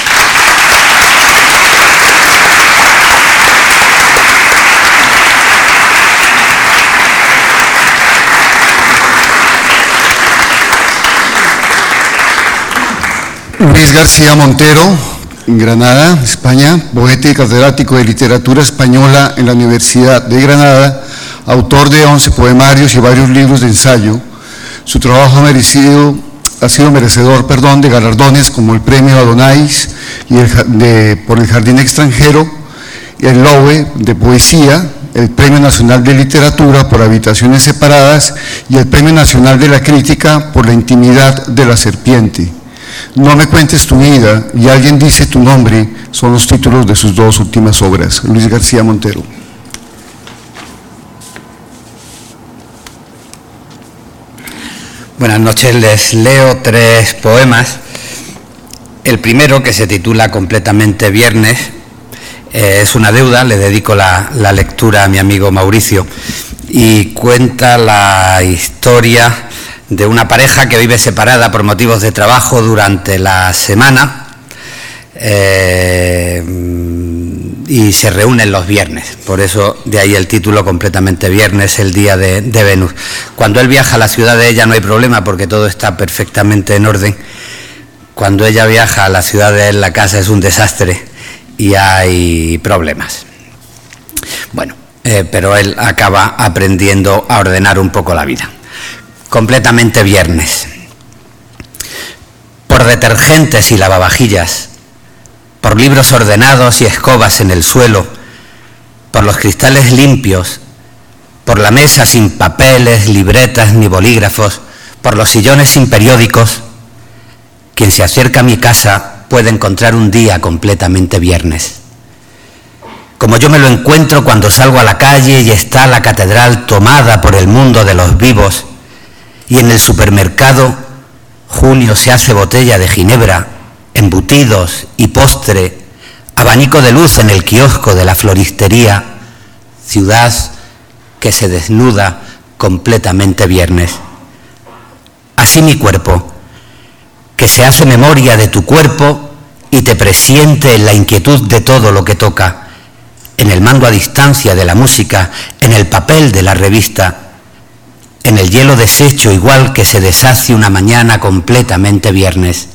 Luis García Montero, en Granada, España, poeta y catedrático de literatura española en la Universidad de Granada, autor de 11 poemarios y varios libros de ensayo. Su trabajo ha sido merecedor de galardones como el Premio Adonais por el Jardín Extranjero, y el Loewe de Poesía, el Premio Nacional de Literatura por Habitaciones Separadas y el Premio Nacional de la Crítica por La Intimidad de la Serpiente. No me cuentes tu vida y Alguien dice tu nombre son los títulos de sus dos últimas obras. Luis García Montero. Buenas noches, les leo 3 poemas. El primero, que se titula Completamente Viernes, es una deuda, le dedico la lectura a mi amigo Mauricio, y cuenta la historia de una pareja que vive separada por motivos de trabajo durante la semana y se reúnen los viernes. Por eso de ahí el título Completamente Viernes, el día de Venus. Cuando él viaja a la ciudad de ella no hay problema porque todo está perfectamente en orden. Cuando ella viaja a la ciudad de él, la casa es un desastre y hay problemas. Bueno, pero él acaba aprendiendo a ordenar un poco la vida. Completamente Viernes. Por detergentes y lavavajillas, por libros ordenados y escobas en el suelo, por los cristales limpios, por la mesa sin papeles, libretas ni bolígrafos, por los sillones sin periódicos, quien se acerca a mi casa puede encontrar un día completamente viernes. Como yo me lo encuentro cuando salgo a la calle y está la catedral tomada por el mundo de los vivos, y en el supermercado junio se hace botella de ginebra, embutidos y postre, abanico de luz en el kiosco de la floristería, ciudad que se desnuda completamente viernes. Así mi cuerpo, que se hace memoria de tu cuerpo y te presiente en la inquietud de todo lo que toca, en el mando a distancia de la música, en el papel de la revista, en el hielo deshecho igual que se deshace una mañana completamente viernes.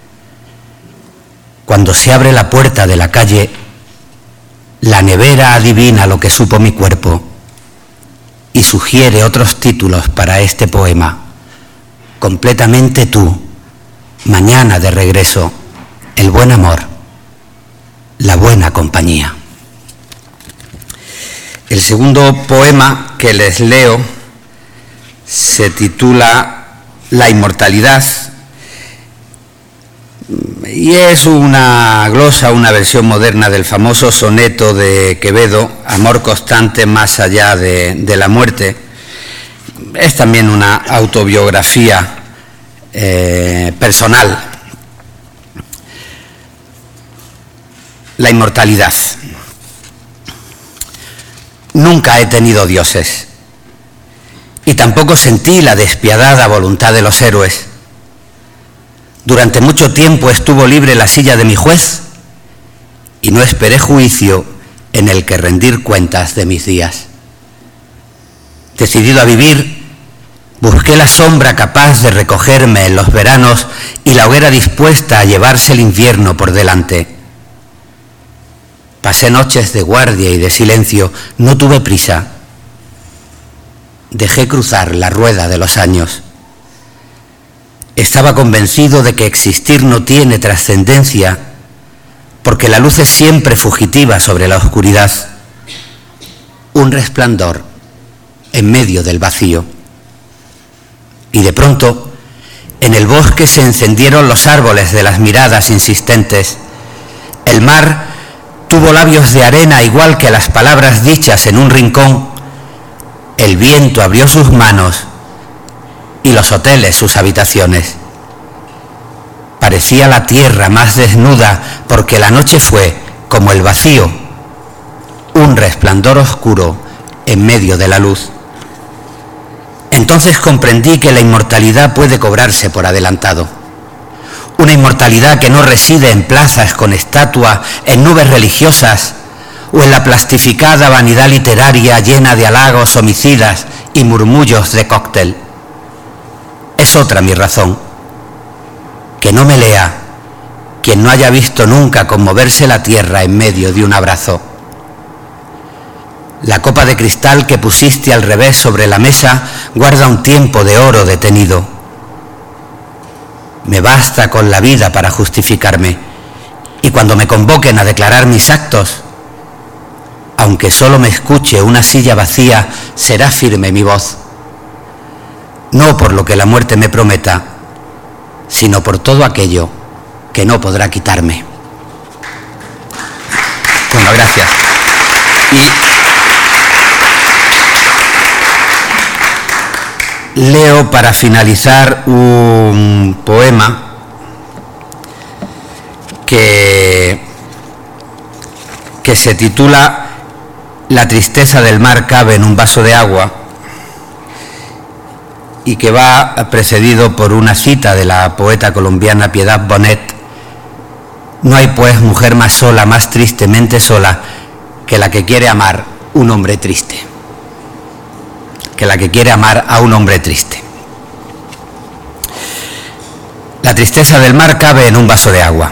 Cuando se abre la puerta de la calle, la nevera adivina lo que supo mi cuerpo y sugiere otros títulos para este poema. Completamente tú, mañana de regreso, el buen amor, la buena compañía. El segundo poema que les leo se titula La inmortalidad y es una glosa, una versión moderna del famoso soneto de Quevedo, Amor constante más allá de la muerte. Es también una autobiografía personal. La inmortalidad. Nunca he tenido dioses y tampoco sentí la despiadada voluntad de los héroes. Durante mucho tiempo estuvo libre la silla de mi juez y no esperé juicio en el que rendir cuentas de mis días. Decidido a vivir, busqué la sombra capaz de recogerme en los veranos y la hoguera dispuesta a llevarse el invierno por delante. Pasé noches de guardia y de silencio, no tuve prisa. Dejé cruzar la rueda de los años. Estaba convencido de que existir no tiene trascendencia, porque la luz es siempre fugitiva sobre la oscuridad, un resplandor en medio del vacío. Y de pronto, en el bosque se encendieron los árboles de las miradas insistentes. El mar tuvo labios de arena igual que las palabras dichas en un rincón. El viento abrió sus manos y los hoteles sus habitaciones. Parecía la tierra más desnuda porque la noche fue, como el vacío, un resplandor oscuro en medio de la luz. Entonces comprendí que la inmortalidad puede cobrarse por adelantado. Una inmortalidad que no reside en plazas con estatuas, en nubes religiosas o en la plastificada vanidad literaria llena de halagos homicidas y murmullos de cóctel. Es otra mi razón. Que no me lea quien no haya visto nunca conmoverse la tierra en medio de un abrazo. La copa de cristal que pusiste al revés sobre la mesa guarda un tiempo de oro detenido. Me basta con la vida para justificarme, y cuando me convoquen a declarar mis actos, aunque solo me escuche una silla vacía, será firme mi voz. No por lo que la muerte me prometa, sino por todo aquello que no podrá quitarme. Bueno, gracias. Y leo para finalizar un poema que se titula La tristeza del mar cabe en un vaso de agua, y que va precedido por una cita de la poeta colombiana Piedad Bonet. No hay pues mujer más sola, más tristemente sola, que la que quiere amar un hombre triste. Que la que quiere amar a un hombre triste. La tristeza del mar cabe en un vaso de agua.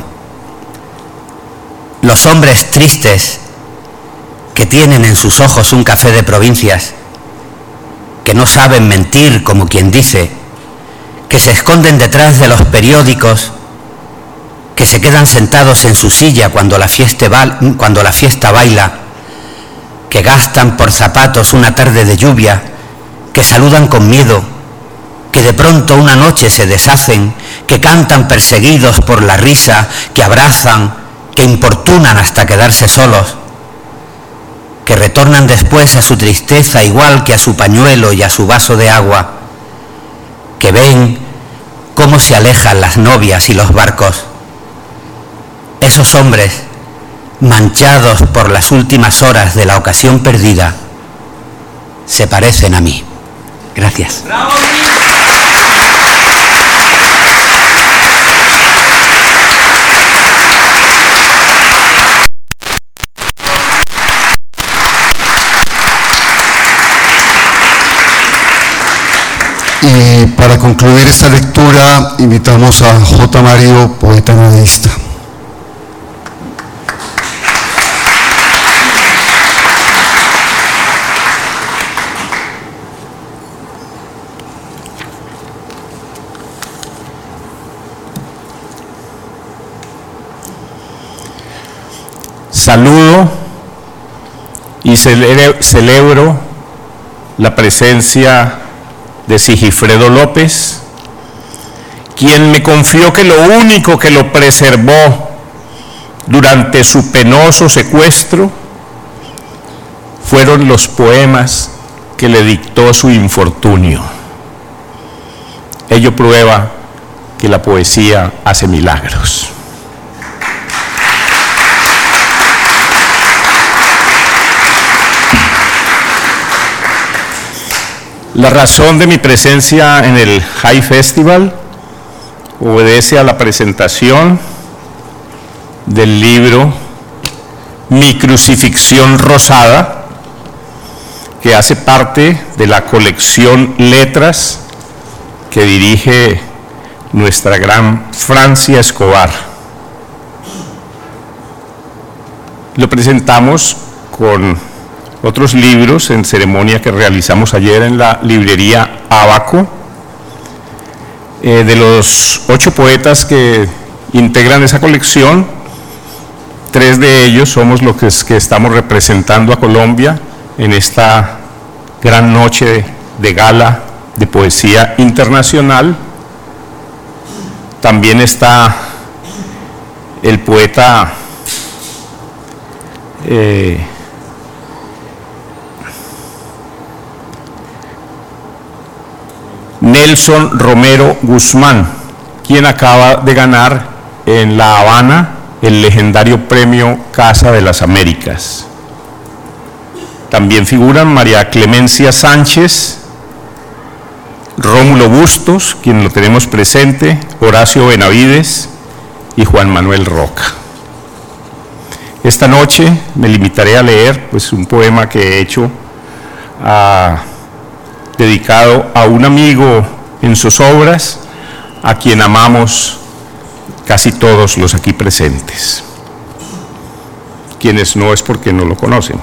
Los hombres tristes que tienen en sus ojos un café de provincias, que no saben mentir como quien dice, que se esconden detrás de los periódicos, que se quedan sentados en su silla cuando la fiesta baila, que gastan por zapatos una tarde de lluvia, que saludan con miedo, que de pronto una noche se deshacen, que cantan perseguidos por la risa, que abrazan, que importunan hasta quedarse solos, que retornan después a su tristeza igual que a su pañuelo y a su vaso de agua, que ven cómo se alejan las novias y los barcos. Esos hombres, manchados por las últimas horas de la ocasión perdida, se parecen a mí. Gracias. ¡Bravo! Y para concluir esta lectura, invitamos a J. Mario, poeta nudista. Saludo y celebro la presencia de Sigifredo López, quien me confió que lo único que lo preservó durante su penoso secuestro fueron los poemas que le dictó su infortunio. Ello prueba que la poesía hace milagros. La razón de mi presencia en el High Festival obedece a la presentación del libro Mi Crucifixión Rosada, que hace parte de la colección Letras que dirige nuestra gran Francia Escobar. Lo presentamos con otros libros en ceremonia que realizamos ayer en la librería Abaco. De los 8 poetas que integran esa colección, 3 de ellos somos los que estamos representando a Colombia en esta gran noche de gala de poesía internacional. También está el poeta Nelson Romero Guzmán, quien acaba de ganar en La Habana el legendario premio Casa de las Américas. También figuran María Clemencia Sánchez, Rómulo Bustos, quien lo tenemos presente, Horacio Benavides y Juan Manuel Roca. Esta noche me limitaré a leer un poema que he hecho dedicado a un amigo en sus obras, a quien amamos casi todos los aquí presentes. Quienes no es porque no lo conocen.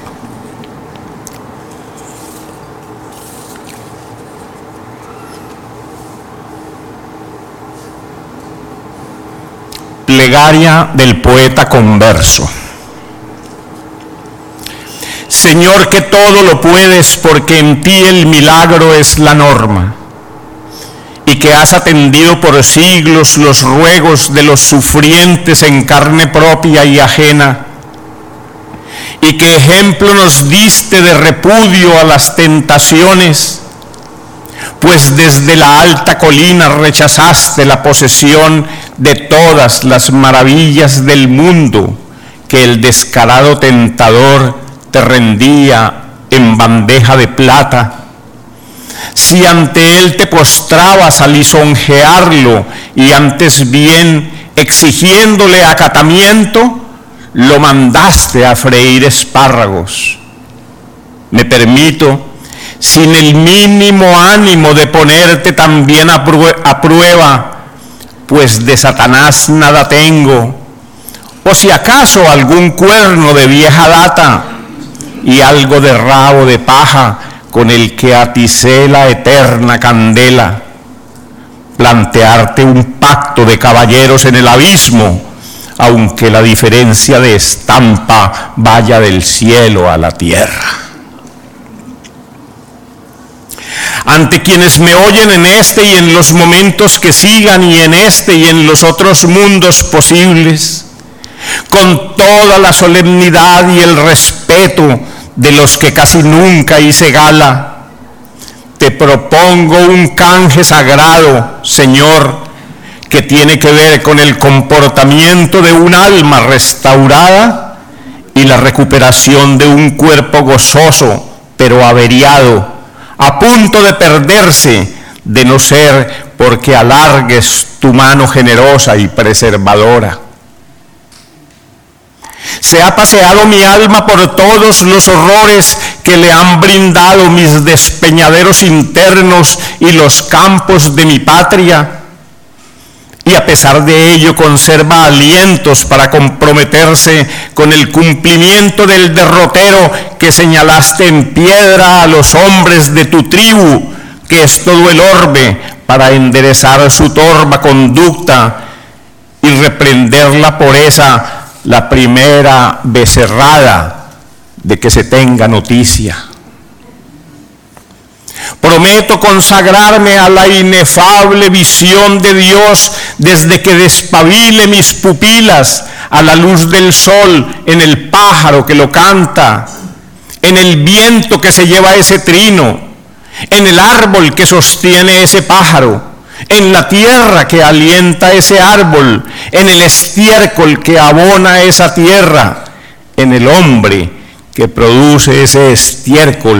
Plegaria del poeta converso. Señor, que todo lo puedes, porque en ti el milagro es la norma, y que has atendido por siglos los ruegos de los sufrientes en carne propia y ajena, y que ejemplo nos diste de repudio a las tentaciones, pues desde la alta colina rechazaste la posesión de todas las maravillas del mundo que el descarado tentador te rendía en bandeja de plata. Si ante él te postrabas a lisonjearlo y antes bien exigiéndole acatamiento, lo mandaste a freír espárragos. Me permito, sin el mínimo ánimo de ponerte también a prueba, pues de Satanás nada tengo, o si acaso algún cuerno de vieja data y algo de rabo de paja con el que aticé la eterna candela, plantearte un pacto de caballeros en el abismo, aunque la diferencia de estampa vaya del cielo a la tierra. Ante quienes me oyen en este y en los momentos que sigan, y en este y en los otros mundos posibles, con toda la solemnidad y el respeto de los que casi nunca hice gala, te propongo un canje sagrado, Señor, que tiene que ver con el comportamiento de un alma restaurada y la recuperación de un cuerpo gozoso, pero averiado, a punto de perderse, de no ser porque alargues tu mano generosa y preservadora. Se ha paseado mi alma por todos los horrores que le han brindado mis despeñaderos internos y los campos de mi patria, y a pesar de ello conserva alientos para comprometerse con el cumplimiento del derrotero que señalaste en piedra a los hombres de tu tribu, que es todo el orbe, para enderezar su torva conducta y reprenderla por esa, la primera becerrada de que se tenga noticia. Prometo consagrarme a la inefable visión de Dios desde que despabile mis pupilas a la luz del sol, en el pájaro que lo canta, en el viento que se lleva ese trino, en el árbol que sostiene ese pájaro, en la tierra que alienta ese árbol, en el estiércol que abona esa tierra, en el hombre que produce ese estiércol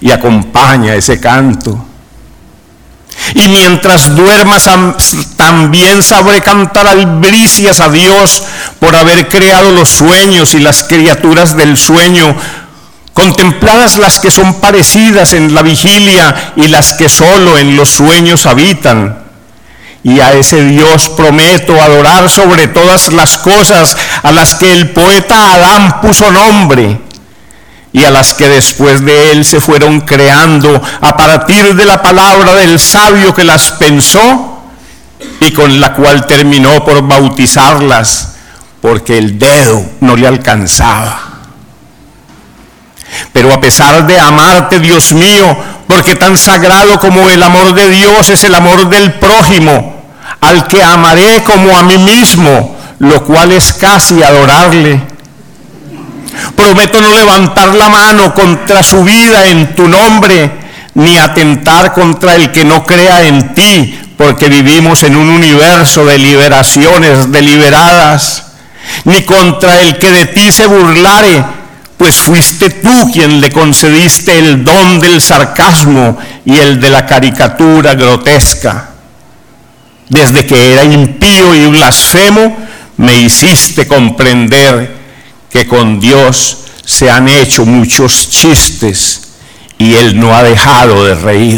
y acompaña ese canto. Y mientras duermas también sabré cantar albricias a Dios por haber creado los sueños y las criaturas del sueño, contempladas las que son parecidas en la vigilia y las que solo en los sueños habitan. Y a ese Dios prometo adorar sobre todas las cosas a las que el poeta Adán puso nombre y a las que después de él se fueron creando a partir de la palabra del sabio que las pensó y con la cual terminó por bautizarlas, porque el dedo no le alcanzaba. Pero a pesar de amarte, Dios mío, porque tan sagrado como el amor de Dios es el amor del prójimo, al que amaré como a mí mismo, lo cual es casi adorarle. Prometo no levantar la mano contra su vida en tu nombre, ni atentar contra el que no crea en ti, porque vivimos en un universo de liberaciones deliberadas, ni contra el que de ti se burlare, pues fuiste tú quien le concediste el don del sarcasmo y el de la caricatura grotesca. Desde que era impío y blasfemo, me hiciste comprender que con Dios se han hecho muchos chistes y Él no ha dejado de reír.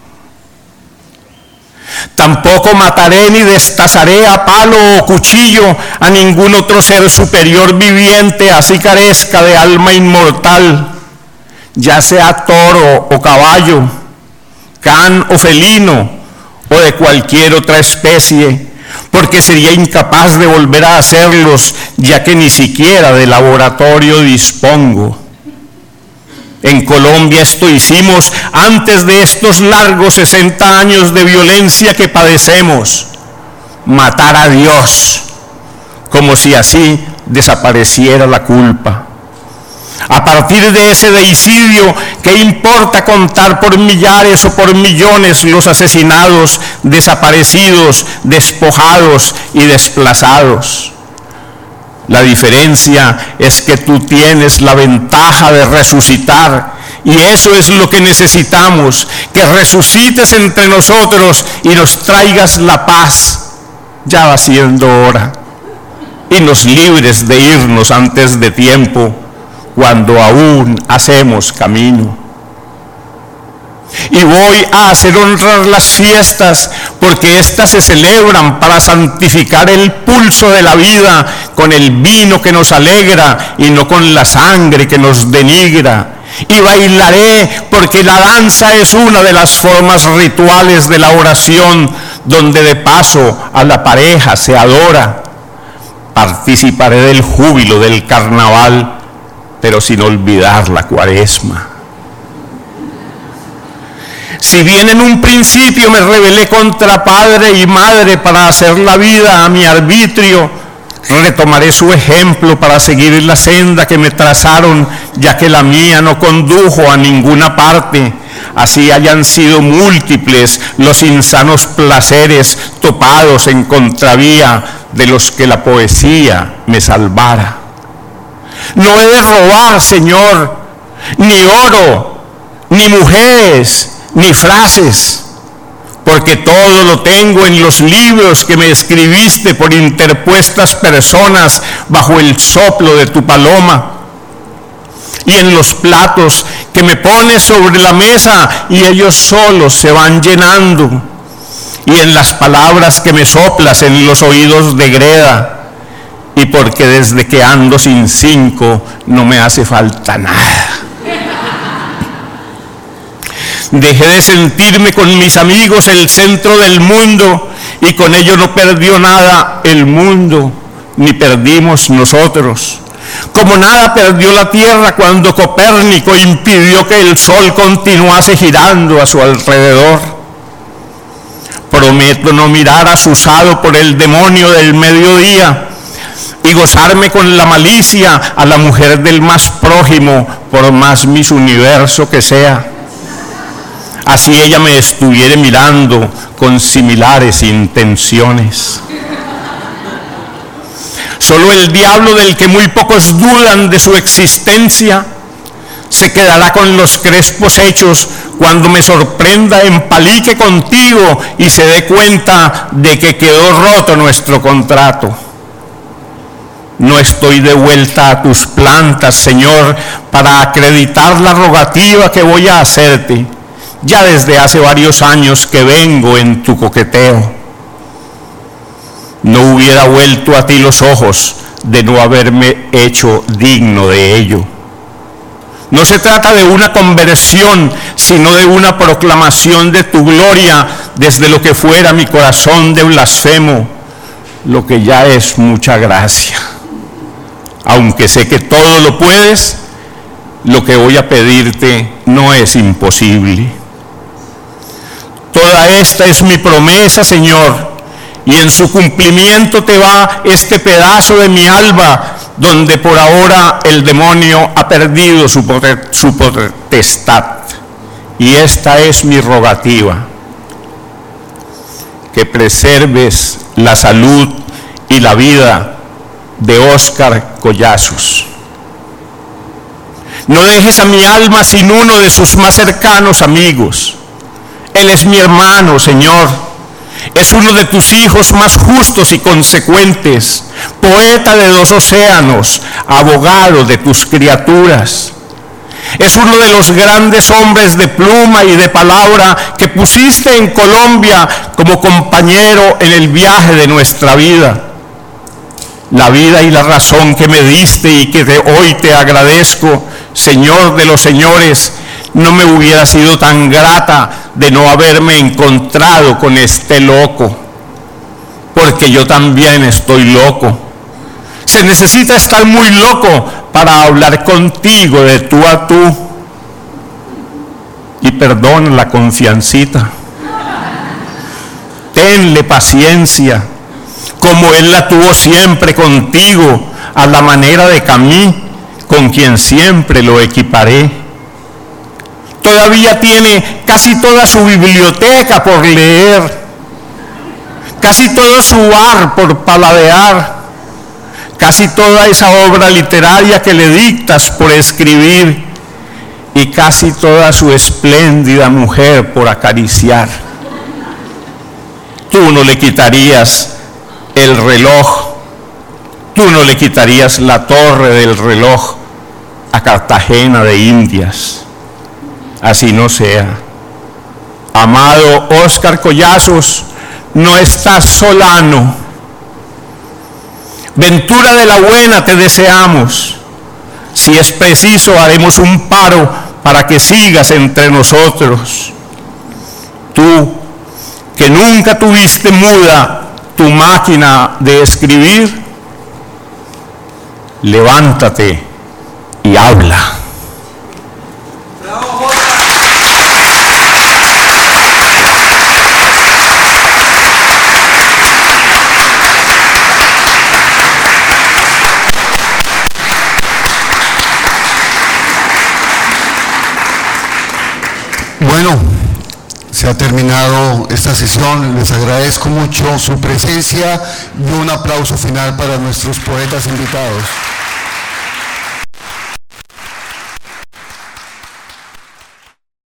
Tampoco mataré ni destazaré a palo o cuchillo a ningún otro ser superior viviente, así carezca de alma inmortal, ya sea toro o caballo, can o felino, o de cualquier otra especie, porque sería incapaz de volver a hacerlos, ya que ni siquiera de laboratorio dispongo. En Colombia esto hicimos antes de estos largos 60 años de violencia que padecemos: matar a Dios, como si así desapareciera la culpa. A partir de ese deicidio, ¿qué importa contar por millares o por millones los asesinados, desaparecidos, despojados y desplazados? La diferencia es que tú tienes la ventaja de resucitar, y eso es lo que necesitamos, que resucites entre nosotros y nos traigas la paz. Ya va siendo hora, y nos libres de irnos antes de tiempo, cuando aún hacemos camino. Y voy a hacer honrar las fiestas, porque éstas se celebran para santificar el pulso de la vida con el vino que nos alegra y no con la sangre que nos denigra. Y bailaré, porque la danza es una de las formas rituales de la oración, donde de paso a la pareja se adora. Participaré del júbilo del carnaval, pero sin olvidar la cuaresma. Si bien en un principio me rebelé contra padre y madre para hacer la vida a mi arbitrio, retomaré su ejemplo para seguir la senda que me trazaron, ya que la mía no condujo a ninguna parte. Así hayan sido múltiples los insanos placeres topados en contravía de los que la poesía me salvara. No he de robar, Señor, ni oro, ni mujeres, ni frases, porque todo lo tengo en los libros que me escribiste por interpuestas personas bajo el soplo de tu paloma, y en los platos que me pones sobre la mesa y ellos solos se van llenando, y en las palabras que me soplas en los oídos de greda, y porque desde que ando sin 5 no me hace falta nada. Dejé de sentirme con mis amigos el centro del mundo, y con ello no perdió nada el mundo, ni perdimos nosotros. Como nada perdió la Tierra cuando Copérnico impidió que el Sol continuase girando a su alrededor. Prometo no mirar asusado por el demonio del mediodía y gozarme con la malicia a la mujer del más prójimo, por más Miss Universo que sea. Así ella me estuviera mirando con similares intenciones. Solo el diablo, del que muy pocos dudan de su existencia, se quedará con los crespos hechos cuando me sorprenda empalique contigo y se dé cuenta de que quedó roto nuestro contrato. No estoy de vuelta a tus plantas, Señor, para acreditar la rogativa que voy a hacerte. Ya desde hace varios años que vengo en tu coqueteo. No hubiera vuelto a ti los ojos de no haberme hecho digno de ello. No se trata de una conversión, sino de una proclamación de tu gloria desde lo que fuera mi corazón de blasfemo, lo que ya es mucha gracia. Aunque sé que todo lo puedes, lo que voy a pedirte no es imposible. Toda esta es mi promesa, Señor, y en su cumplimiento te va este pedazo de mi alma, donde por ahora el demonio ha perdido su potestad. Y esta es mi rogativa: que preserves la salud y la vida de Óscar Collazos. No dejes a mi alma sin uno de sus más cercanos amigos. Él es mi hermano, Señor. Es uno de tus hijos más justos y consecuentes, poeta de 2 océanos, abogado de tus criaturas. Es uno de los grandes hombres de pluma y de palabra que pusiste en Colombia como compañero en el viaje de nuestra vida. La vida y la razón que me diste y que hoy te agradezco, Señor de los señores, no me hubiera sido tan grata de no haberme encontrado con este loco, porque yo también estoy loco. Se necesita estar muy loco para hablar contigo de tú a tú. Y perdona la confiancita. Tenle paciencia, como él la tuvo siempre contigo, a la manera de Camille, con quien siempre lo equiparé. Todavía tiene casi toda su biblioteca por leer, casi todo su bar por paladear, casi toda esa obra literaria que le dictas por escribir, y casi toda su espléndida mujer por acariciar. Tú no le quitarías el reloj, tú no le quitarías la torre del reloj a Cartagena de Indias. Así no sea. Amado Óscar Collazos, no estás solano. Ventura de la buena te deseamos. Si es preciso, haremos un paro para que sigas entre nosotros. Tú, que nunca tuviste muda tu máquina de escribir, levántate y habla. Bueno, se ha terminado esta sesión. Les agradezco mucho su presencia y un aplauso final para nuestros poetas invitados.